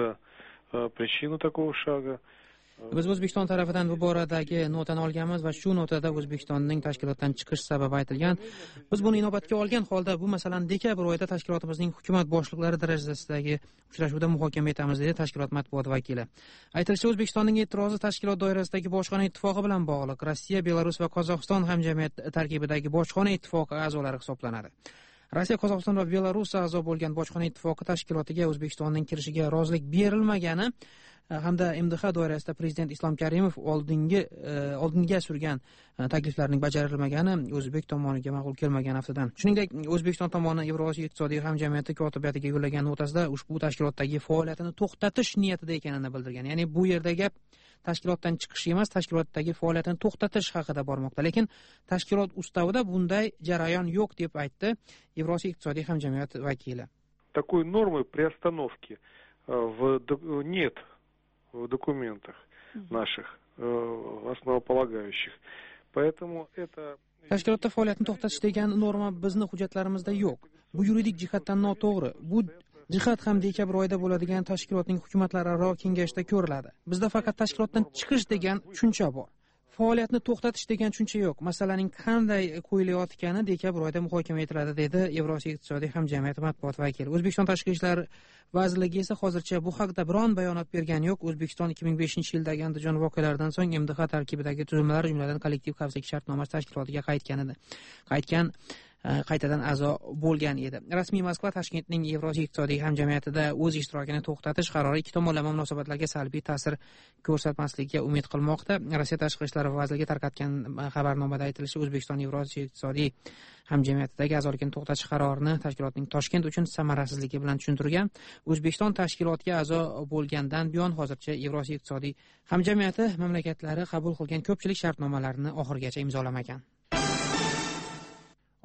причина такого шага. Biz O'zbekiston tarafidan bu boradagi notani olganmiz va shu notada O'zbekistonning tashkilotdan chiqish sababi aytilgan. Biz buni inobatga olgan holda bu masalani dekabr oyida tashkilotimizning hukumat boshliqlari darajasidagi uchrashuvda muhokama etamiz, dedi tashkilot matbuot vakili. Aytilishicha, O'zbekistonning e'tirozi tashkilot doirasidagi bojxona ittifoqi bilan bog'liq. Rossiya, Belarus va Qozog'iston hamjamiyat tarkibidagi bojxona ittifoqi a'zolari hisoblanadi. Rossiya, Qozog'iston va Belarus a'zo bo'lgan bojxona ittifoqi tashkilotiga O'zbekistonning kirishiga rozilik berilmagani hamda M D H doirasida prezident Islom Karimov oldingi oldinga surgan takliflarning bajarilmagani o'zbek tomoniga ma'qul kelmagan aftidan. Shuningdek, O'zbekiston tomoni Yevrosiyo iqtisodiy hamjamiyati kotibiyatiga yo'llagan notasida ushbu tashkilotdagi faoliyatini to'xtatish niyatida ekanini bildirgan. Ya'ni bu yerda gap tashkilotdan chiqish emas, tashkilotdagi faoliyatini to'xtatish haqida bormoqda. Lekin tashkilot ustavida bunday jarayon yo'q, deb aytdi Yevrosiyo iqtisodiy hamjamiyati vakili. Такой нормы приостановки в нет в документах наших основополагающих. Поэтому это Tashkilotda faoliyatni to'xtatish degan norma bizning hujjatlarimizda yo'q. Bu yuridik jihatdan noto'g'ri. Bu jihat ham dekabr oyida bo'ladigan tashkilotning hukumatlararo kengashida ko'riladi. Bizda faqat tashkilotdan chiqish degan tushuncha bor. Faoliyatni to'xtatish degan tushuncha yo'q. Masalaning qanday qo'yilayotgani dekabr oyida muhokama etiladi, dedi Yevrosiyo iqtisodiy hamjamiyati matbuot vakili. O'zbekiston tashqi ishlar vazirligi esa hozircha bu haqda biron bayonot bergani yo'q. O'zbekiston ikki ming beshinchi yildagi Andijon voqealaridan so'ng M D H tarkibidagi tuzilmalar, jumladan kollektiv xavfsizlik shartnomasi tashkilotiga qaytgan edi. Qaytgan qaytadan a'zo bo'lgan edi. Rasmiy Moskva Toshkentning Yevrosiyo iqtisodiy hamjamiyatida o'z ishtirokini to'xtatish qarori ikki tomonlama munosabatlarga salbiy ta'sir ko'rsatmasligiga umid qilmoqda. Rossiya tashqi ishlar vazirligi tarqatgan xabarnomada aytilishicha, O'zbekiston Yevrosiyo iqtisodiy hamjamiyatidagi a'zolikni to'xtatish qarorini tashkilotning Toshkent uchun samarasizligi bilan tushuntirgan. O'zbekiston tashkilotga a'zo bo'lgandan buyon hozircha Yevrosiyo iqtisodiy hamjamiyati mamlakatlari qabul qilgan ko'pchilik shartnomalarni oxirigacha imzolamagan.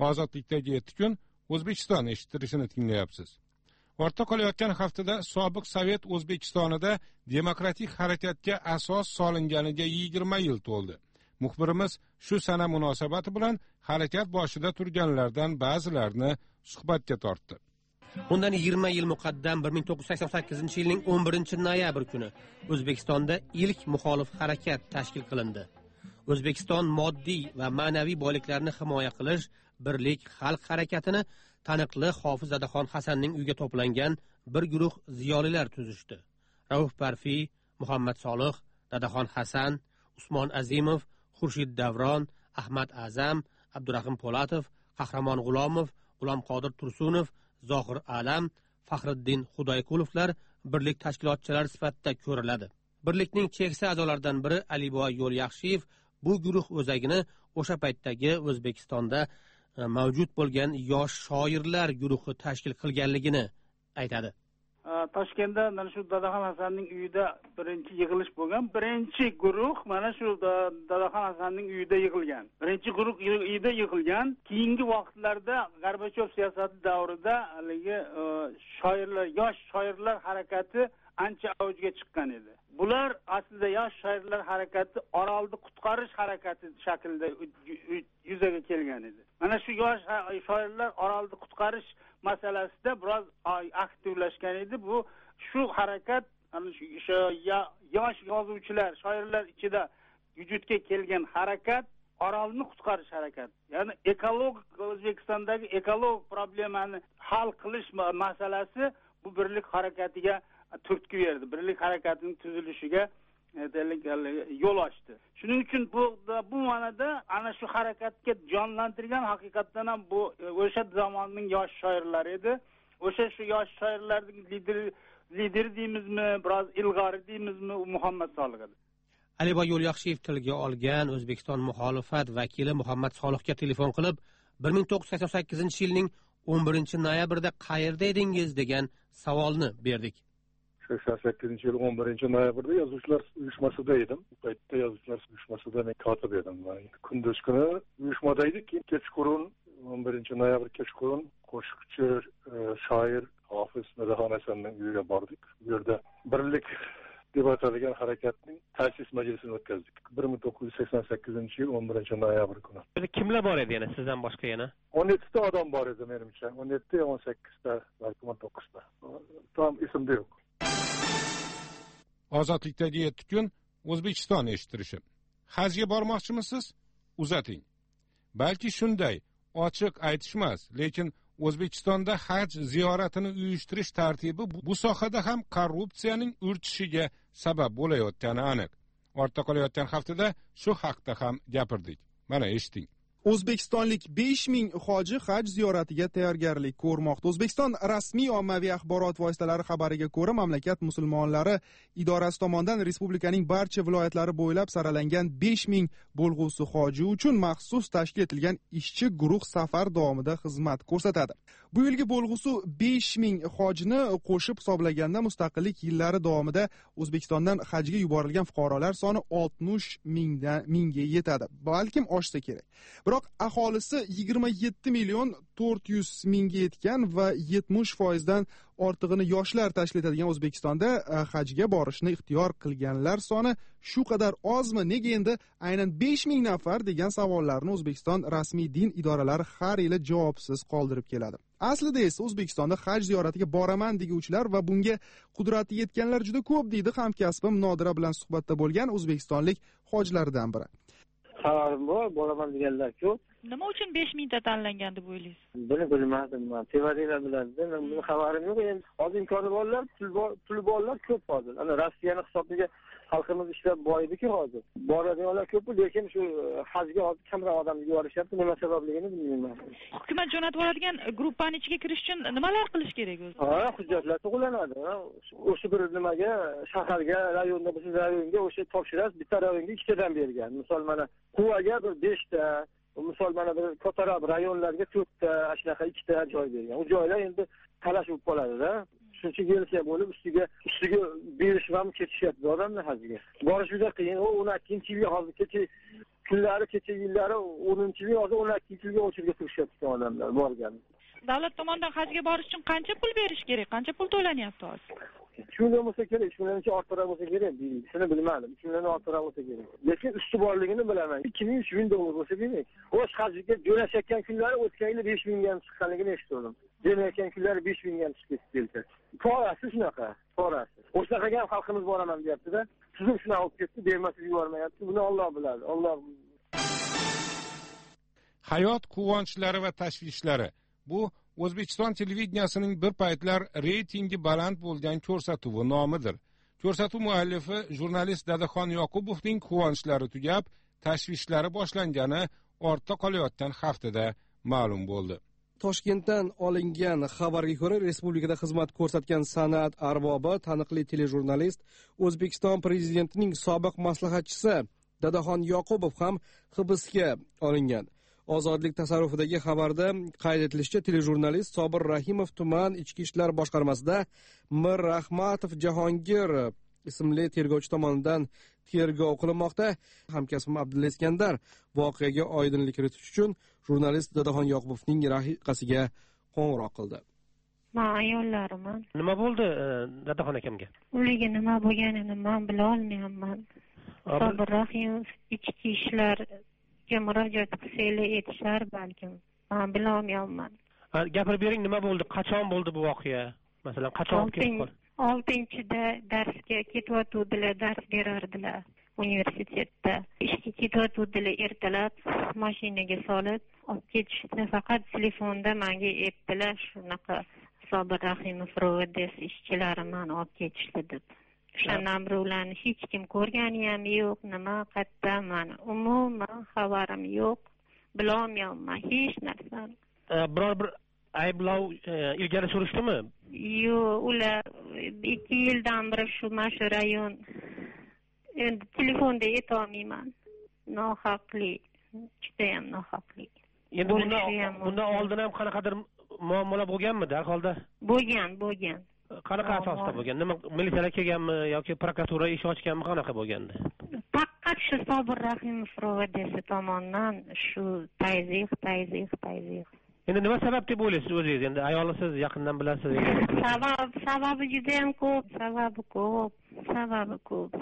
Ozodlikdagi yetti kun O'zbekiston eshittirishini tinglayapsiz. Ortda qolayotgan haftada sobiq Sovet O'zbekistonida demokratik harakatga asos solinganiga yigirma yil to'ldi. Muxbirimiz shu sana munosabati bilan harakat boshida turganlardan ba'zilarini suhbatga tortdi. Undan yigirma yil muqaddam bir ming to'qqiz yuz sakson sakkizinchi yilning o'n birinchi noyabr kuni O'zbekistonda ilk muxolif harakat tashkil qilindi. O'zbekiston moddiy va ma'naviy boyliklarni himoya qilish birlik xalq harakatini taniqli Hofiz Dadaxon Hasanning uyiga to'plangan bir guruh ziyolilar tuzishdi. Rauf Parfiy, Muhammad Solih, Dadaxon Hasan, Usmon Azimov, Xurshid Davron, Ahmad Azam, Abdurahim Po'latov, Qahramon G'ulomov, G'ulomqodir Tursunov, Zohir Alam, Faxriddin Xudoyqulovlar birlik tashkilotchilari sifatida ko'riladi. Birlikning cheksiz a'zolaridan biri Aliboy Yo'lyaxshiyev bu guruh o'zagini o'sha paytdagi O'zbekistonda mavjud bo'lgan yosh shoirlar guruhi tashkil qilganligini aytadi. Toshkentda mana shu Dadaxon Hasanning uyida birinchi yig'ilish bo'lgan. Birinchi guruh mana shu Dadaxon Hasanning uyida yig'ilgan. Birinchi guruh uyida yig'ilgan. Keyingi vaqtlarda Gorbachov siyosati davrida haligi shoirlar, yosh shoirlar harakati ancha avjiga chiqqan edi. Bular aslida yosh shoirlar harakati Orolni qutqarish harakati shaklida yuzaga kelgan edi. Mana shu yosh shoirlar Orolni qutqarish masalasida biroz aktivlashgan edi. Bu shu harakat o'sha yosh yozuvchilar, shoirlar ichida vujudga kelgan harakat Orolni qutqarish harakati. Ya'ni ekolog O'zbekistondagi ekolog problemani hal qilish masalasi bu birlik harakatiga turtki berdi. Birlik harakatining tuzilishiga yo'l ochdi. Shuning uchun bu bu ma'noda ana shu harakatga jonlantirgan haqiqatan ham bu o'sha zamonning yosh shoirlari edi. O'sha shu yosh shoirlarning lideri lideri deymizmi, biroz ilg'ori deymizmi, Muhammad Solih edi. Aliboy Yo'lyaxshiyev tilga olgan O'zbekiston muxolifat vakili Muhammad Solihga telefon qilib, bir ming to'qqiz yuz sakson sakkizinchi yilning o'n birinchi noyabrda qayerda edingiz degan savolni berdik. sakson sakkizinchi yil o'n birinchi noyabrda yozuvchilar uyushmasida edim. Bu paytda yozuvchilar uyushmasida men kotib edim. Kunduz kuni uyushmada edik. Kechqurun o'n birinchi noyabr kechqurun qo'shiqchi, shoir Hofiz Dadaxon Hasanning uyiga bordik. Bu yerda birlik deb atalgan harakatning ta'sis majlisini o'tkazdik. bir ming to'qqiz yuz sakson sakkizinchi yil o'n birinchi noyabr kuni. Kimlar bor edi yana sizdan boshqa yana? o'n yettita odam bor edi menimcha. o'n yetti o'n sakkizta, balki o'n to'qqizta. Tam esimda yo'q. Ozodlikdagi yetti kun O'zbekiston eshittirishi. Hajga bormoqchimisiz? Uzating. Balki shunday ochiq aytishmas, lekin O'zbekistonda haj ziyoratini uyushtirish tartibi bu sohada ham korrupsiyaning urchishiga sabab bo'layotgani aniq. Ortda qolayotgan haftada shu haqda ham gapirdik. Mana eshiting. O'zbekistonlik besh ming hoji haj ziyoratiga tayyorgarlik ko'rmoqda. O'zbekiston rasmiy ommaviy axborot vositalari xabariga ko'ra, mamlakat musulmonlari idorasi tomonidan respublikaning barcha viloyatlari bo'ylab saralangan besh ming bo'lg'usi hoji uchun maxsus tashkil etilgan ishchi guruh safar davomida xizmat ko'rsatadi. Bu yilgi bo'lg'usi besh ming hojini qo'shib hisoblaganda mustaqillik yillari davomida O'zbekistondan hajga yuborilgan fuqarolar soni oltmish mingdan mingga yetadi. Balkim oshsa kerak. Biroq aholisi yigirma yetti million to'rt yuz mingga yetgan va yetmish foizdan ortig'ini yoshlar tashkil etadigan O'zbekistonda hajga borishni ixtiyor qilganlar soni shu qadar ozmi? Nega endi aynan besh ming nafar degan savollarni O'zbekiston rasmiy din idoralari har yili javobsiz qoldirib keladi. Aslida esa O'zbekistonda haj ziyoratiga boraman deguvchilar va bunga qudrati yetganlar juda ko'p, deydi hamkasbim Nodira bilan suhbatda bo'lgan o'zbekistonlik hojlardan biri. Xabarim bor, boraman deganlar ko'p. Nima uchun besh mingta tanlangan deb o'ylaysiz? Buni bilmadim men. Tevaliklar biladi. Men xabarim yo'q. Endi hozir imkoni borlar, puli borlar ko'p hozir. Ana Rossiyani hisobiga xalqimiz ishlab boyidiki hozir. Boradiganlar ko'p, lekin shu hajga hozir kamroq odam yuborishyapti. Nima sababligini bilmayman. Hukumat jo'natib oladigan guruhning ichiga kirish uchun nimalar qilish kerak o'zi? Ha, hujjatlar to'g'lanadi. O'sha bir nimaga, shaharga, rayonda biz rayonga o'sha topshirasiz, bitta rayonga ikkitadan bergan. Misol mana Quvaga bir beshta, misol mana bir ko'tarab rayonlarga to'rtta, shunaqa ikkita joy bergan. U joylar endi talash bo'lib qoladi-da. Shuncha kelsa bo'lib ustiga ustiga berishib ham ketishyapti odamlar hajga. Borish juda qiyin. U uni ikkinchi yil hozirgacha kunlari kecha yillari o'ninchi yil yoki o'n ikkinchi yilga o'chirga turishyapti odamlar borgan. Davlat tomonidan hajga borish uchun qancha pul berish kerak? Qancha pul to'lanyapti hozir? Shunday bo'lsa kerak, shundan ortiqroq bo'lsa kerak, shuni bilmadim. Shundan ortiqroq bo'lsa kerak. Lekin usti borligini bilaman. ikki ming uch ming dollar bo'lsa kerak. O'sh hajga jo'nashayotgan kunlari o'tgan yili besh ming ga chiqqanligini eshitdim. Jo'nayotgan kunlari besh ming ga chiqib ketdi. Porasi shunaqa, porasi. O'shaqaga ham xalqimiz boraman deyapti-da. Tuzum shunaqa olib ketdi, bermasib yubormayapti. Buni Alloh biladi. Alloh. Hayot quvonchlari va tashvishlari bu O'zbekiston televideniyasining bir paytlar reytingi baland bo'lgan ko'rsatuvi nomidir. Ko'rsatuv muallifi jurnalist Dadaxon Yoqubovning quvonchlari tugab, tashvishlari boshlangani ortda qolayotgan haftada ma'lum bo'ldi. Toshkentdan olingan xabarga ko'ra, respublikada xizmat ko'rsatgan san'at arbobi, taniqli telejurnalist, O'zbekiston prezidentining sobiq maslahatchisi Dadaxon Yoqubov ham hibsga olingan. Ozodlik tasarrufidagi xabarda qayd etilishicha, telejurnalist Sobir Rahimov tuman ichki ishlar boshqarmasida Mir Rahmatov Jahongir ismli tergovchi tomonidan tergov qilinmoqda. Hamkasbim Abdulla Iskandar voqeaga oydinlik kiritish uchun jurnalist Dadaxon Yoqubovning rafiqasiga qo'ng'iroq qildi. Men ayollariman. Nima bo'ldi Dadaxon akamga? Ularga nima bo'lganini men bila olmayapman. Sobir Rahimov ichki ishlar murojaat qilsanglar aytishar balkim. Men bila olmayapman. Gapirib bering, nima bo'ldi? Qachon bo'ldi bu voqea? Masalan, qachon ketib qoldi? oltinchida darsga ketayotgandilar, dars berardilar universitetda. Ishga ketayotgandilar, ertalab mashinaga solib olib ketishdi. Faqat telefonda menga aytdilar, shunaqa Sobir Rahimov ro'yxat ishchilari meni olib ketishdi deb. O'shandan birovlarni hech kim ko'rgani ham yo'q, nima qayerda meni umuman xabarim yo'q. Bilolmayapman hech narsani. Biror bir ayblov ilgari surishdimi? Yo'q, ular ikki yildan beri shu mashu rayon endi telefonda aytolmayman. Nohaqlik, juda ham nohaqlik. Endi bundan oldin ham qanaqadir muammolar bo'lganmi har holda? Bo'lgan, bo'lgan. Qanaqa asosda bo'lgan? Nima militsiyalar kelganmi yoki prokuratura ish ochganmi, qanaqa bo'lgandi? Faqat shu Sobir Rahimov ro'yxati tomonidan shu tayzih, tayzih, tayzih. Endi nima sabab deb o'ylaysiz o'zingiz? Endi ayolisiz, yaqindan bilasiz. Sabab, sababi juda ham ko'p, sababi ko'p, sababi ko'p.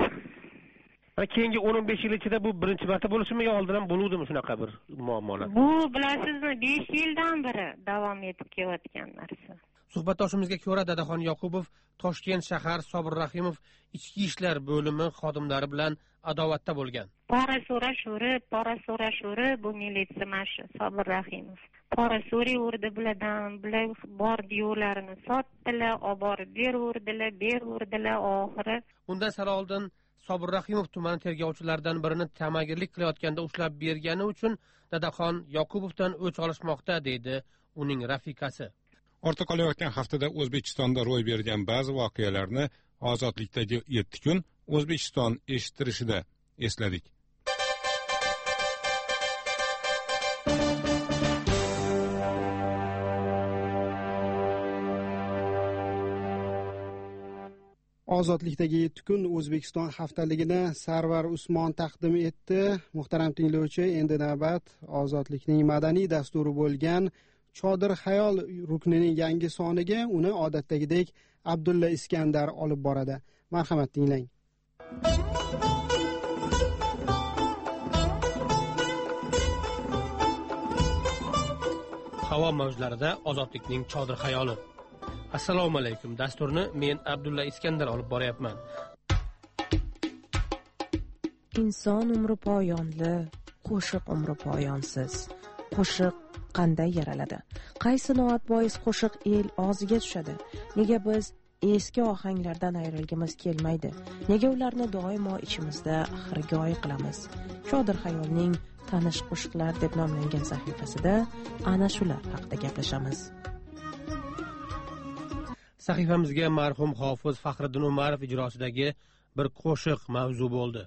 Keyingi o'n o'n besh yil ichida bu birinchi marta bo'lishimi yo oldin ham bo'luvdimi shunaqa bir muammolar? Bu bilasizmi, besh yildan beri davom etib kelayotgan narsa. Suhbatdoshimizga ko'ra, Dadaxon Yoqubov Toshkent shahar Sobir Rahimov ichki ishlar bo'limi xodimlari bilan adovatda bo'lgan. Pora so'rashuri, pora so'rashuri bu militsiya mashi Sobir Rahimov. Pora so'rayverdi bulardan, bular bor yo'llarini sotdilar, olib borib beraverdilar, beraverdilar oxiri. Undan sal oldin Sobir Rahimov tumani tergovchilaridan birini ta'magirlik qilayotganda ushlab bergani uchun Dadaxon Yoqubovdan o'ch olishmoqda, deydi uning rafiqasi. Ortda qolayotgan haftada O'zbekistonda ro'y bergan ba'zi voqealarni ozodlikdagi yetti kun O'zbekiston eshittirishida esladik. Ozodlikdagi yetti kun O'zbekiston haftaligini Sarvar Usmon taqdim etdi. Muhtaram tinglovchi, endi navbat ozodlikning madaniy dasturi bo'lgan Chodir Xayol ruknining yangi soniga uni odatdagidek Abdulla Iskandar olib boradi. Marhamat tinglang. Havo mavjlarida ozodlikning Chodir Xayoli. Assalomu alaykum. Dasturni men Abdulla Iskandar olib boryapman. Inson umri poyonli, qo'shiq umri poyonsiz. Qo'shiq qanday yaraladi? Qaysi noat bois qo'shiq el og'ziga tushadi? Nega biz eski ohanglardan ayrilgimiz kelmaydi? Nega ularni doimo ichimizda xirgoyi qilamiz? Chodir Xayolning tanish qo'shiqlar deb nomlangan sahifasida ana shular haqida gaplashamiz. Sahifamizga marhum hofiz Faxriddin Umarov ijrosidagi bir qo'shiq mavzu bo'ldi.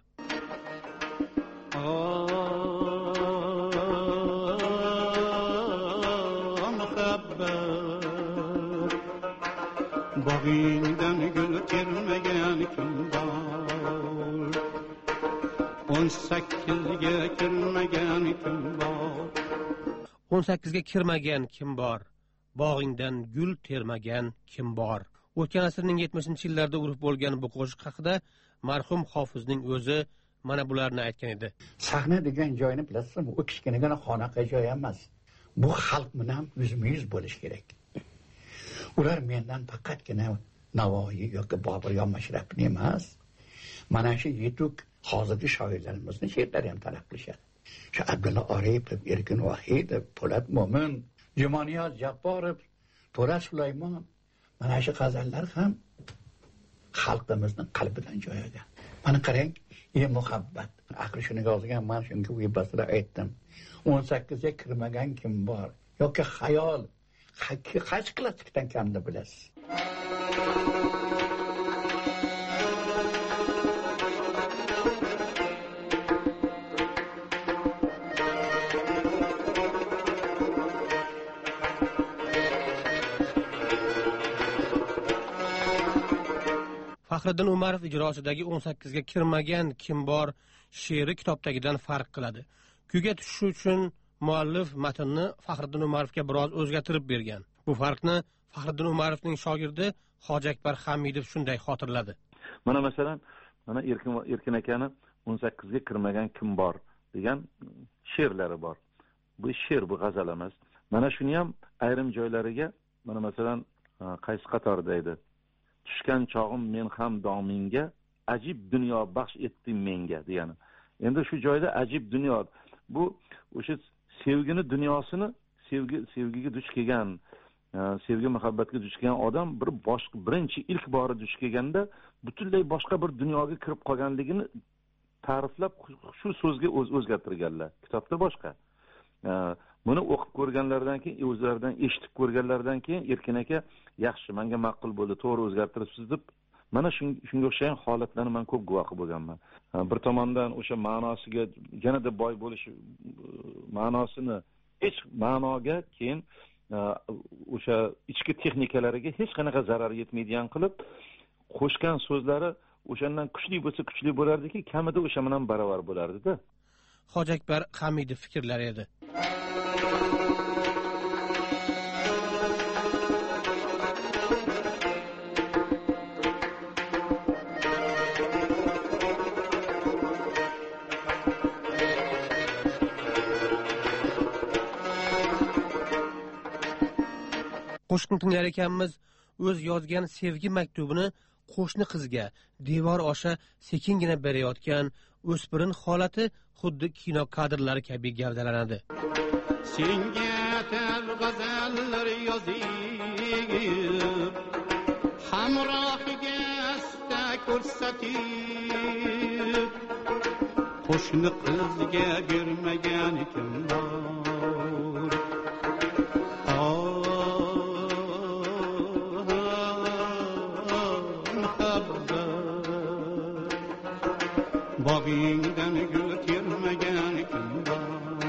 Bog'ingdan gul termagan kun bor, o'n sakkizga kirmagan kim bor? o'n sakkizga kirmagan kim bor? Bog'ingdan gul termagan kim bor? O'tgan asrning yetmishinchi yillarida urf bo'lgan bu qo'shiq haqida marhum hofizning o'zi mana bularni aytgan edi. Sahna degan joyni bilasizmi? U kichkinagina xonaqa joy emas. Bu xalq bilan yuzma-yuz bo'lish kerak. Ular mendan faqatgina Navoiy yoki Bobur yo Mashrabni emas, mana shu yetuk hozirgi shoirlarimizni she'rlari ham talab qilishadi. Shu Abdulla Oripov, Erkin Vohidov, Po'lat Mo'min, Jumoniyoz Jabborov, To'ra Sulaymon, mana shu g'azallar ham xalqimizning qalbidan joy olgan. Mana qarang, ey muhabbat. Aql shuni yozgan, men shunga vibasida aytdim. o'n sakkizga kirmagan kim bor? Yoki xayol, qaysi klassikdan kamda bilasiz? Faxriddin Umarov ijrosidagi o'n sakkizga kirmagan kim bor she'ri kitobdagidan farq qiladi. Kuyga tushishi uchun muallif matnni Faxriddin Umarovga biroz o'zgartirib bergan. Bu farqni Faxriddin Umarovning shogirdi Hoji Akbar Hamidov shunday xotirladi. Mana masalan, mana Erkin Erkin akani o'n sakkizga kirmagan kim bor degan she'rlari bor. Bu she'r, bu g'azal emas. Mana shuni ham ayrim joylariga, mana masalan, qaysi qatorda edi? Tushgan chog'im men ham domingga, ajib dunyo baxsh etding menga degani. Endi shu joyda ajib dunyo, bu o'sha sevgini dunyosini, sevgi sevgiga duch kelgan, sevgi muhabbatga duch kelgan odam bir boshqa birinchi ilk bori duch kelganda butunlay boshqa bir dunyoga kirib qolganligini ta'riflab shu so'zga o'z o'zgartirganlar. Kitobda boshqa. Buni o'qib ko'rganlardan keyin, o'zlaridan eshitib ko'rganlardan keyin Erkin aka yaxshi, menga ma'qul bo'ldi, to'g'ri o'zgartiribsiz deb mana shunga o'xshagan holatlarni men ko'p guvohi bo'lganman. Bir tomondan o'sha ma'nosiga yanada boy bo'lish ma'nosini hech ma'noga keyin o'sha ichki texnikalariga hech qanaqa zarar yetmaydigan qilib qo'shgan so'zlari o'shandan kuchli bo'lsa kuchli bo'lardiki, kamida o'sha bilan barobar bo'lardi-da. Hoji Akbar Hamidov fikrlari edi. Qo'shiqni tinglar ekanmiz, o'z yozgan sevgi maktubini qo'shni qizga devor osha sekingina berayotgan o'spirin holati xuddi kino kadrlari kabi gavdalanadi. Senga tel g'azallar yozib, hamrohiga asta ko'rsatib, qo'shni qizga bermagan kim bor? Bog'ingdan gul termagan kim bor?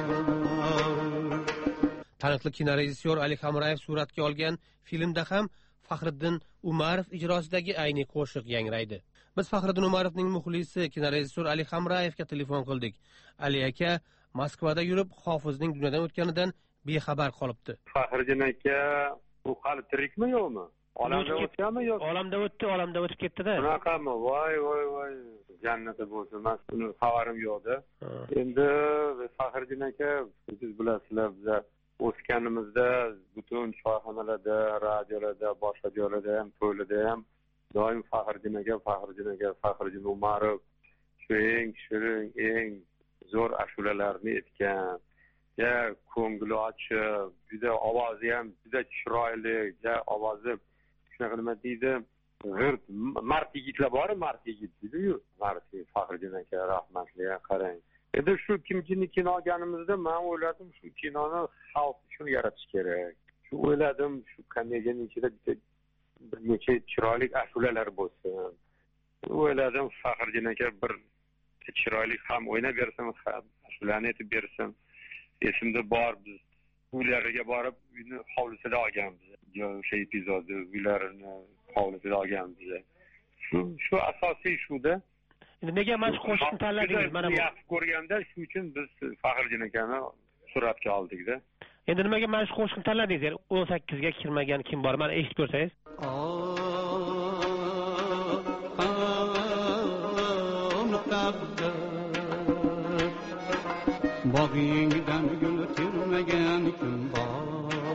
Taniqli kinorejissyor Ali Hamrayev suratga olgan filmda ham Faxriddin Umarov ijrosidagi ayni qo'shiq yangraydi. Biz Faxriddin Umarovning muxlisi kinorejissyor Ali Hamrayevga telefon qildik. Ali aka Moskvada yurib, hofizning dunyodan o'tganidan bexabar qolibdi. Faxriddin aka u hali tirikmi yo'qmi? Olamda o'tganmi yo'q? Olamda o'tdi, olamda o'tib ketdi-da. Bunaqami? Voy, voy, voy. Jannati bo'lsin. Men buni xabarim yo'qdi. Endi Faxriddin aka, siz bilasizlar, biz o'sganimizda butun choyxonalarda, radiolarda, boshqa joylarda ham, to'ylarda ham doim Faxriddin aka, Faxriddin aka, Faxriddin Umarov shu eng shirin, eng zo'r ashulalarni aytgan. Ya ko'ngli ochiq, juda ovozi ham juda chiroyli, ja ovozi shunaqa nima deydi? G'irt, mard yigitlar bor, mard yigit deydi-yu. Mard Faxriddin aka rahmatli, qarang. Endi shu kimchini kino olganimizda men o'yladim, shu kinoni xalq uchun yaratish kerak. Shu o'yladim, shu komediyaning ichida bir necha chiroyli ashulalar bo'lsin. O'yladim, Faxriddin aka bir chiroyli ham o'ynab bersin, ham ashulani aytib bersin. Esimda bor, biz uylariga borib, uyni hovlisida olganmiz. O'sha epizodni uylarini hovlisida olganmiz. Shu shu asosiy shu-da. endi nega mana shu qo'shiqni tanladingiz? Mana bu yaxshi ko'rganda shu uchun biz Faxriddin akani suratga oldikda. Endi nimaga mana shu qo'shiqni tanladingiz? Ya'ni o'n sakkizga kirmagan kim bor? Mana eshitib ko'rsangiz. Bog'ingdan gul termagan kim bor?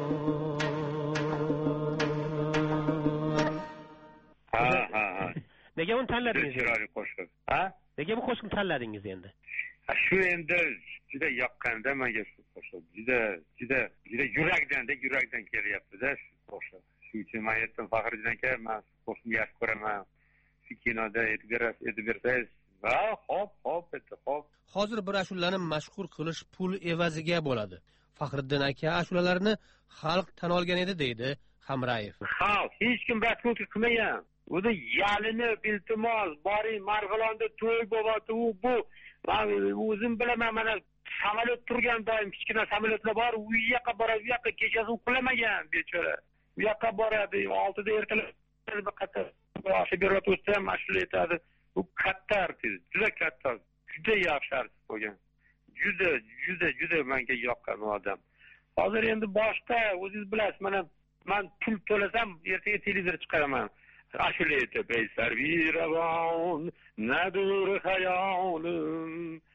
Ha ha ha. Nega uni tanladingiz? Chiroyli qo'shiq. Ha? Nega bu qo'shiqni tanladingiz endi? Shu endi juda yoqqanda menga shu qo'shiq. Juda juda juda yurakdan-da yurakdan kelyapti-da shu qo'shiq. Shu uchun men aytdim Faxriddin aka, men qo'shiqni yaxshi ko'raman. Shu kinoda e'tibor bersangiz, va hop hop etdi, hop. Hozir bir ashulani mashhur qilish pul evaziga bo'ladi. Faxriddin aka ashulalarni xalq tan olgan edi deydi Hamrayev. Xalq hech kim ratkoti qilmagan. Uni yalinib, iltimos, boring Marg'ilonda to'y bo'lyapti, u bu. Men o'zim bilaman, mana samolyot turgan doim kichkina samolyotlar bor, u yoqqa boradi, u yoqqa kechasi uxlamagan bechora. U yoqqa boradi, oltida ertalab bir qator boshi berib o'tsa ham ashula aytadi. U katta artist, juda katta, juda yaxshi artist bo'lgan. Juda, juda, juda menga yoqqan odam. Hozir endi boshqa, o'zingiz bilasiz, mana men pul to'lasam, ertaga televizor chiqaraman. Ashula aytib, ey sarviravon, nadur hayolim.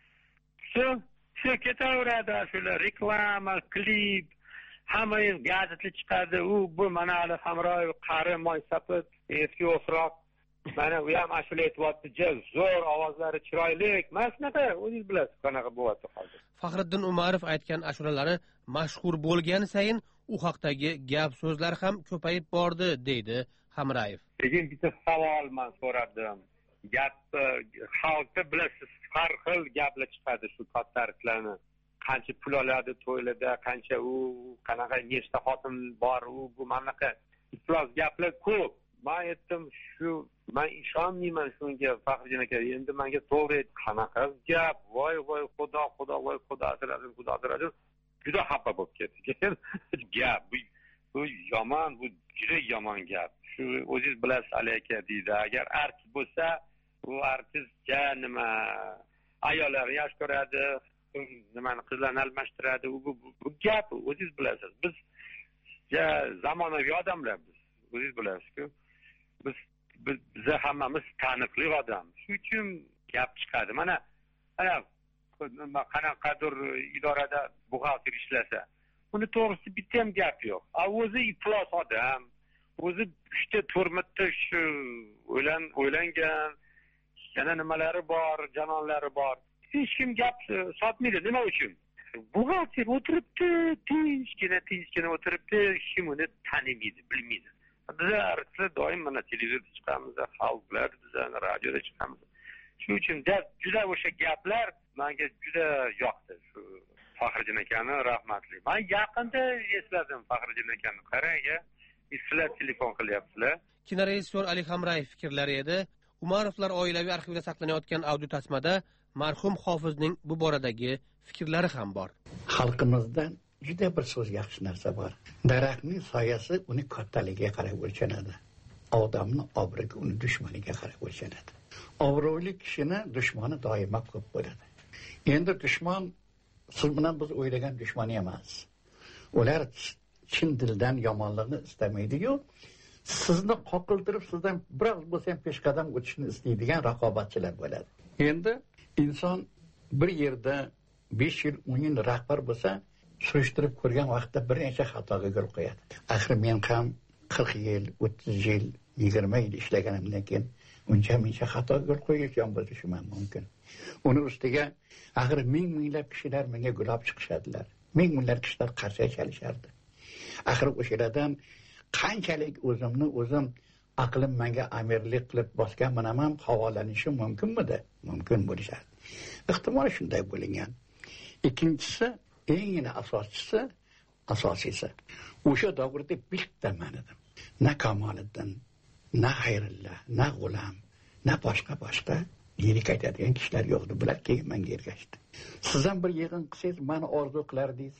Shu, shu ketaveradi ashula, reklama, klip, hamma gazetli chiqadi. U bu mana Ali Hamroyev qari moysapit, eski o'sroq. Mana u ham ashula aytyapti, zo'r, ovozlari chiroyli. Mana shunaqa, o'zingiz bilasiz, qanaqa bo'lyapti hozir. Faxriddin Umarov aytgan ashulalari mashhur bo'lgan sayin u haqdagi gap so'zlar ham ko'payib bordi, deydi Hamrayev. Lekin bitta savol men so'radim. Gap xalqda bilasiz, har xil gaplar chiqadi shu katta artistlarni. Qancha pul oladi to'ylarda, qancha u, qanaqa nechta xotin bor, u bu manaqa iflos gaplar ko'p. Men aytdim, shu men ishonmayman shunga Faxriddin aka. Endi menga to'g'ri ayt, qanaqa gap? Voy voy xudo, xudo, voy xudo asrasin, xudo asrasin. Juda xafa bo'lib ketdi. Gap bu, bu yomon, bu juda yomon gap. Shu o'zingiz bilasiz Ali aka deydi, agar artist bo'lsa, u artistga nima ayollarni yaxshi ko'radi, nimani qizlarni almashtiradi. U bu, bu gap o'zingiz bilasiz. Biz ja zamonaviy odamlar biz. O'zingiz bilasiz-ku. Biz biz biza hammamiz taniqli odam. Shu uchun gap chiqadi. Mana mana qanaqadir idorada buxgalter ishlasa, uni to'g'risi bitta ham gap yo'q. A o'zi iflos odam, o'zi uchta to'rtta shu o'ylan o'ylangan, yana nimalari bor, janonlari bor. Hech kim gap sotmaydi. Nima uchun? Buxgalter o'tiribdi, tinchgina, tinchgina o'tiribdi, hech kim uni tanimaydi, bilmaydi. Biz artistlar doim mana televizorda chiqamiz, xalqlar bizdan radioda chiqamiz. Shuning uchun juda o'sha gaplar menga juda yoqdi. Shu Faxriddin akani rahmatli. Men yaqinda esladim Faxriddin akani. Qarang, sizlar telefon qilyapsizlar. Kinorejissyor Ali Hamrayev fikrlari edi. Umarovlar oilaviy arxivida saqlanayotgan audio tasmada marhum hofizning bu boradagi fikrlari ham bor. Xalqimizdan juda bir so'z yaxshi narsa bor. Daraxtning soyasi uni kattaligiga qarab o'lchanadi. Odamning obro'si uni dushmaniga qarab o'lchanadi. Obro'li kishini dushmani doimo ko'p bo'ladi. Endi dushman siz bilan biz o'ylagan dushmani emas. Ular chin dildan yomonlikni istamaydi-yu, sizni qoqiltirib, sizdan biroz bo'lsa ham peshqadam o'tishni istaydigan raqobatchilar bo'ladi. Endi inson bir yerda besh yil, o'n yil rahbar bo'lsa, surishtirib ko'rgan vaqtda bir necha xatoga yo'l qo'yadi. Axir men ham qirq yil, o'ttiz yil, yigirma yil ishlaganimdan keyin uncha muncha xatoga yo'l qo'yishim bo'lishi mumkin. Uni ustiga axir ming minglab kishilar menga gulob chiqishadilar. Ming minglab kishilar qarshi chalishardi. Axir o'shalardan qanchalik o'zimni o'zim aqlim menga amirlik qilib bosganman ham havolanishi mumkinmidi? Mumkin bo'lishadi. Ehtimol shunday bo'lingan. Ikkinchisi, eng asosiysi, asosiysi o'sha davrda bitta men edim. Na Kamoliddin, na Xayrullo, na G'ulam, na boshqa boshqa yirik aytadigan kishilar yo'qdi. Bular keyin menga ergashdi. Siz ham bir yig'in qilsangiz, meni orzu qilardingiz.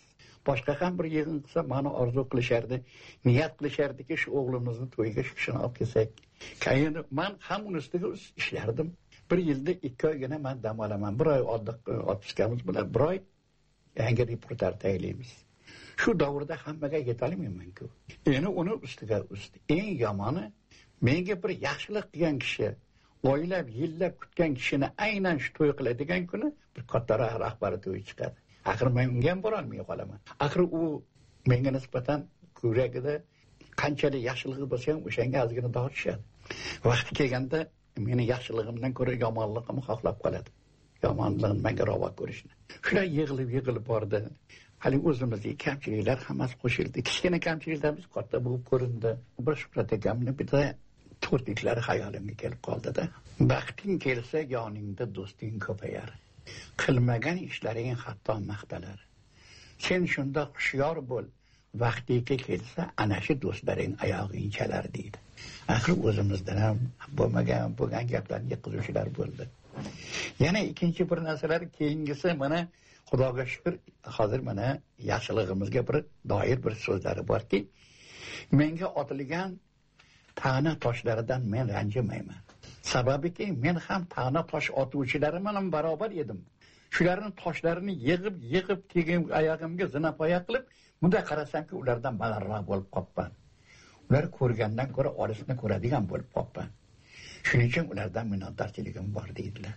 boshqa ham bir yig'in qilsa mana orzu qilishardi, niyat qilishardiki shu o'g'limizni to'yiga shu kishini olib kelsak. Keyin men ham uni ustiga ishlardim. Bir yilda ikki oygina men dam olaman. Bir oy otpuskamiz bilan bir oy yangi reportaj tayyorlaymiz. Shu davrda hammaga yetolmayman-ku. Endi uni ustiga ust. Eng yomoni menga bir yaxshilik qilgan kishi, oylab, yillab kutgan kishini aynan shu to'y qiladigan kuni bir katta rahbar to'yi chiqadi. Axir men unga ham bora olmay qolaman. Axir u menga nisbatan ko'ragida qanchalik yaxshiligi bo'lsa ham o'shanga ozgina dog' tushadi. Vaqti kelganda meni yaxshiligimdan ko'ra yomonligimni xohlab qoladi. Yomonligini menga ravo ko'rishni. Shular yig'ilib yig'ilib bordi. Hali o'zimizning kamchiliklar hammasi qo'shildi. Kichkina kamchiliklarimiz katta bo'lib ko'rindi. Bir Shuhrat akamni bitta to'rtliklari xayolimga kelib qoldi-da. Baxting kelsa yoningda do'sting ko'payar. Qilmagan ishlaring hatto maqtalar. Sen shunda hushyor bo'l. Vaqtiga kelsa ana shu do'stlaring oyog'ing chalar deydi. Axir o'zimizdan ham bo'lmagan bo'lgan gaplarni yiqiluvchilar bo'ldi. Yana ikkinchi bir narsalar keyingisi mana Xudoga shukr, hozir mana yaxshiligimizga bir doir bir so'zlari borki, menga otilgan ta'na toshlaridan men ranjimayman. Sababiki men ham ta'na tosh otuvchilari bilan barobar edim. Shularning toshlarini yig'ib, yig'ib tegim oyog'imga zinapoya qilib, bunda qarasamki, ulardan balandroq bo'lib qopman. Ular ko'rgandan ko'ra olisni ko'radigan bo'lib qopman. Shuning uchun ulardan minnatdorchiligim bor deydilar.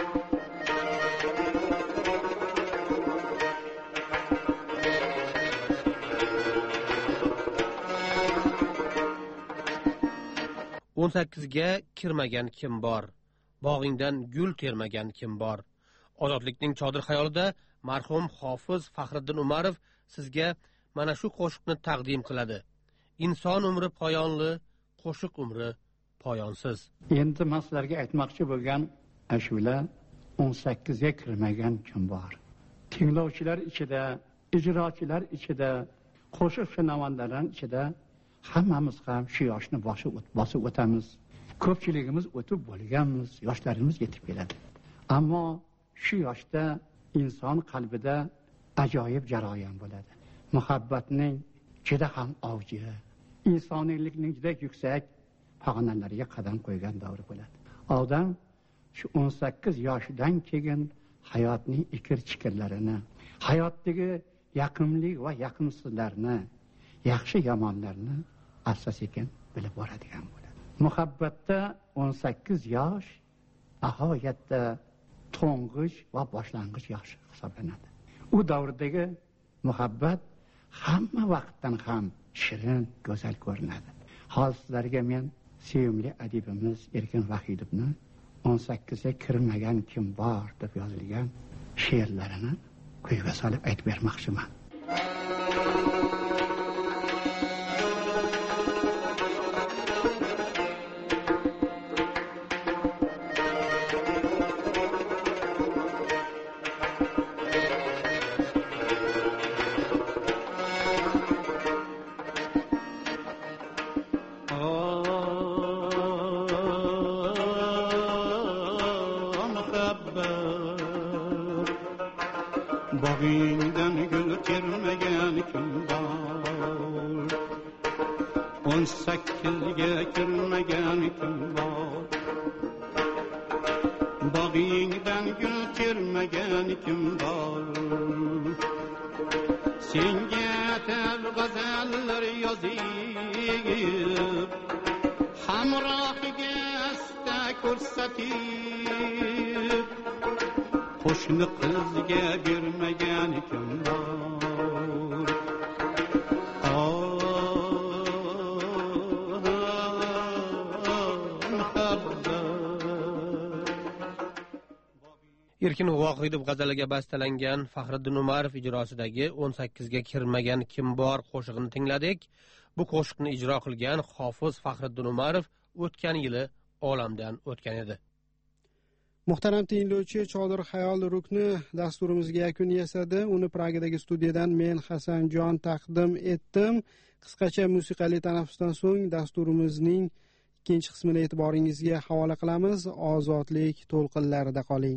o'n sakkizga kirmagan kim bor? Bog'ingdan gul termagan kim bor? Ozodlikning chodir xayolida marhum hofiz Faxriddin Umarov sizga mana shu qo'shiqni taqdim qiladi. Inson umri poyonli, qo'shiq umri poyonsiz. Endi men sizlarga aytmoqchi bo'lgan ashula o'n sakkizga kirmagan kim bor? Tinglovchilar ichida, ijrochilar ichida, qo'shiq xonandalar ichida hammamiz ham shu yoshni bosib o'tamiz. Ko'pchiligimiz o'tib bo'lganmiz, yoshlarimiz yetib keladi. Ammo shu yoshda inson qalbida ajoyib jarayon bo'ladi. Muhabbatning juda ham avji, insoniylikning juda yuksak pog'onalariga qadam qo'ygan davr bo'ladi. Odam shu o'n sakkiz yoshidan keyin hayotning ikir-chikirlarini, hayotdagi yaqinlik va yaqimsizlarni, yaxshi yomonlarni asta-sekin bilib boradigan bo'ladi. Muhabbatda o'n sakkiz yosh nihoyatda to'ng'ich va boshlang'ich yosh hisoblanadi. U davrdagi muhabbat hamma vaqtdan ham shirin, go'zal ko'rinadi. Hozir sizlarga men sevimli adibimiz Erkin Vahidovni o'n sakkizga kirmagan kim bor deb yozilgan she'rlarini kuyga solib aytib bermoqchiman. Bog'ingdan gul termagan kim bor? o'n sakkizga kirmagan kim bor? Bog'ingdan gul termagan kim bor? Senga atal g'azallar yozib, hamrohiga asta ko'rsatib, qo'shni qizga bermagan kim bor? Erkin Vohidov g'azaliga bastalangan Faxriddin Umarov ijrosidagi o'n sakkizga kirmagan kim bor qo'shig'ini tingladik. Bu qo'shiqni ijro qilgan hofiz Faxriddin Umarov o'tgan yili olamdan o'tgan edi. Muhtaram tinglovchi, Chodir xayol rukni dasturimizga yakun yasadi. Uni Pragadagi studiyadan men Hasanjon taqdim etdim. Qisqacha musiqali tanaffusdan so'ng dasturimizning ikkinchi qismini e'tiboringizga havola qilamiz. Ozodlik to'lqinlarida qoling.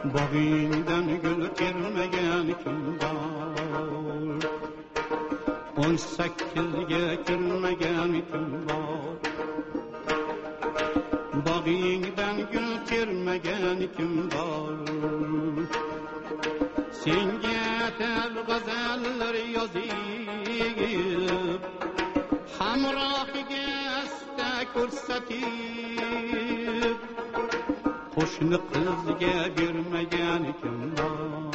Bag'ingdan gul kirmagan kim bor? o'n sakkizga kirmagan kim bor? Bag'ingdan gul kirmagan kim bor? Senga tel g'azallar yozib, hamrohiga asta ko'rsatib, qo'shni qizga bermagan kim bor?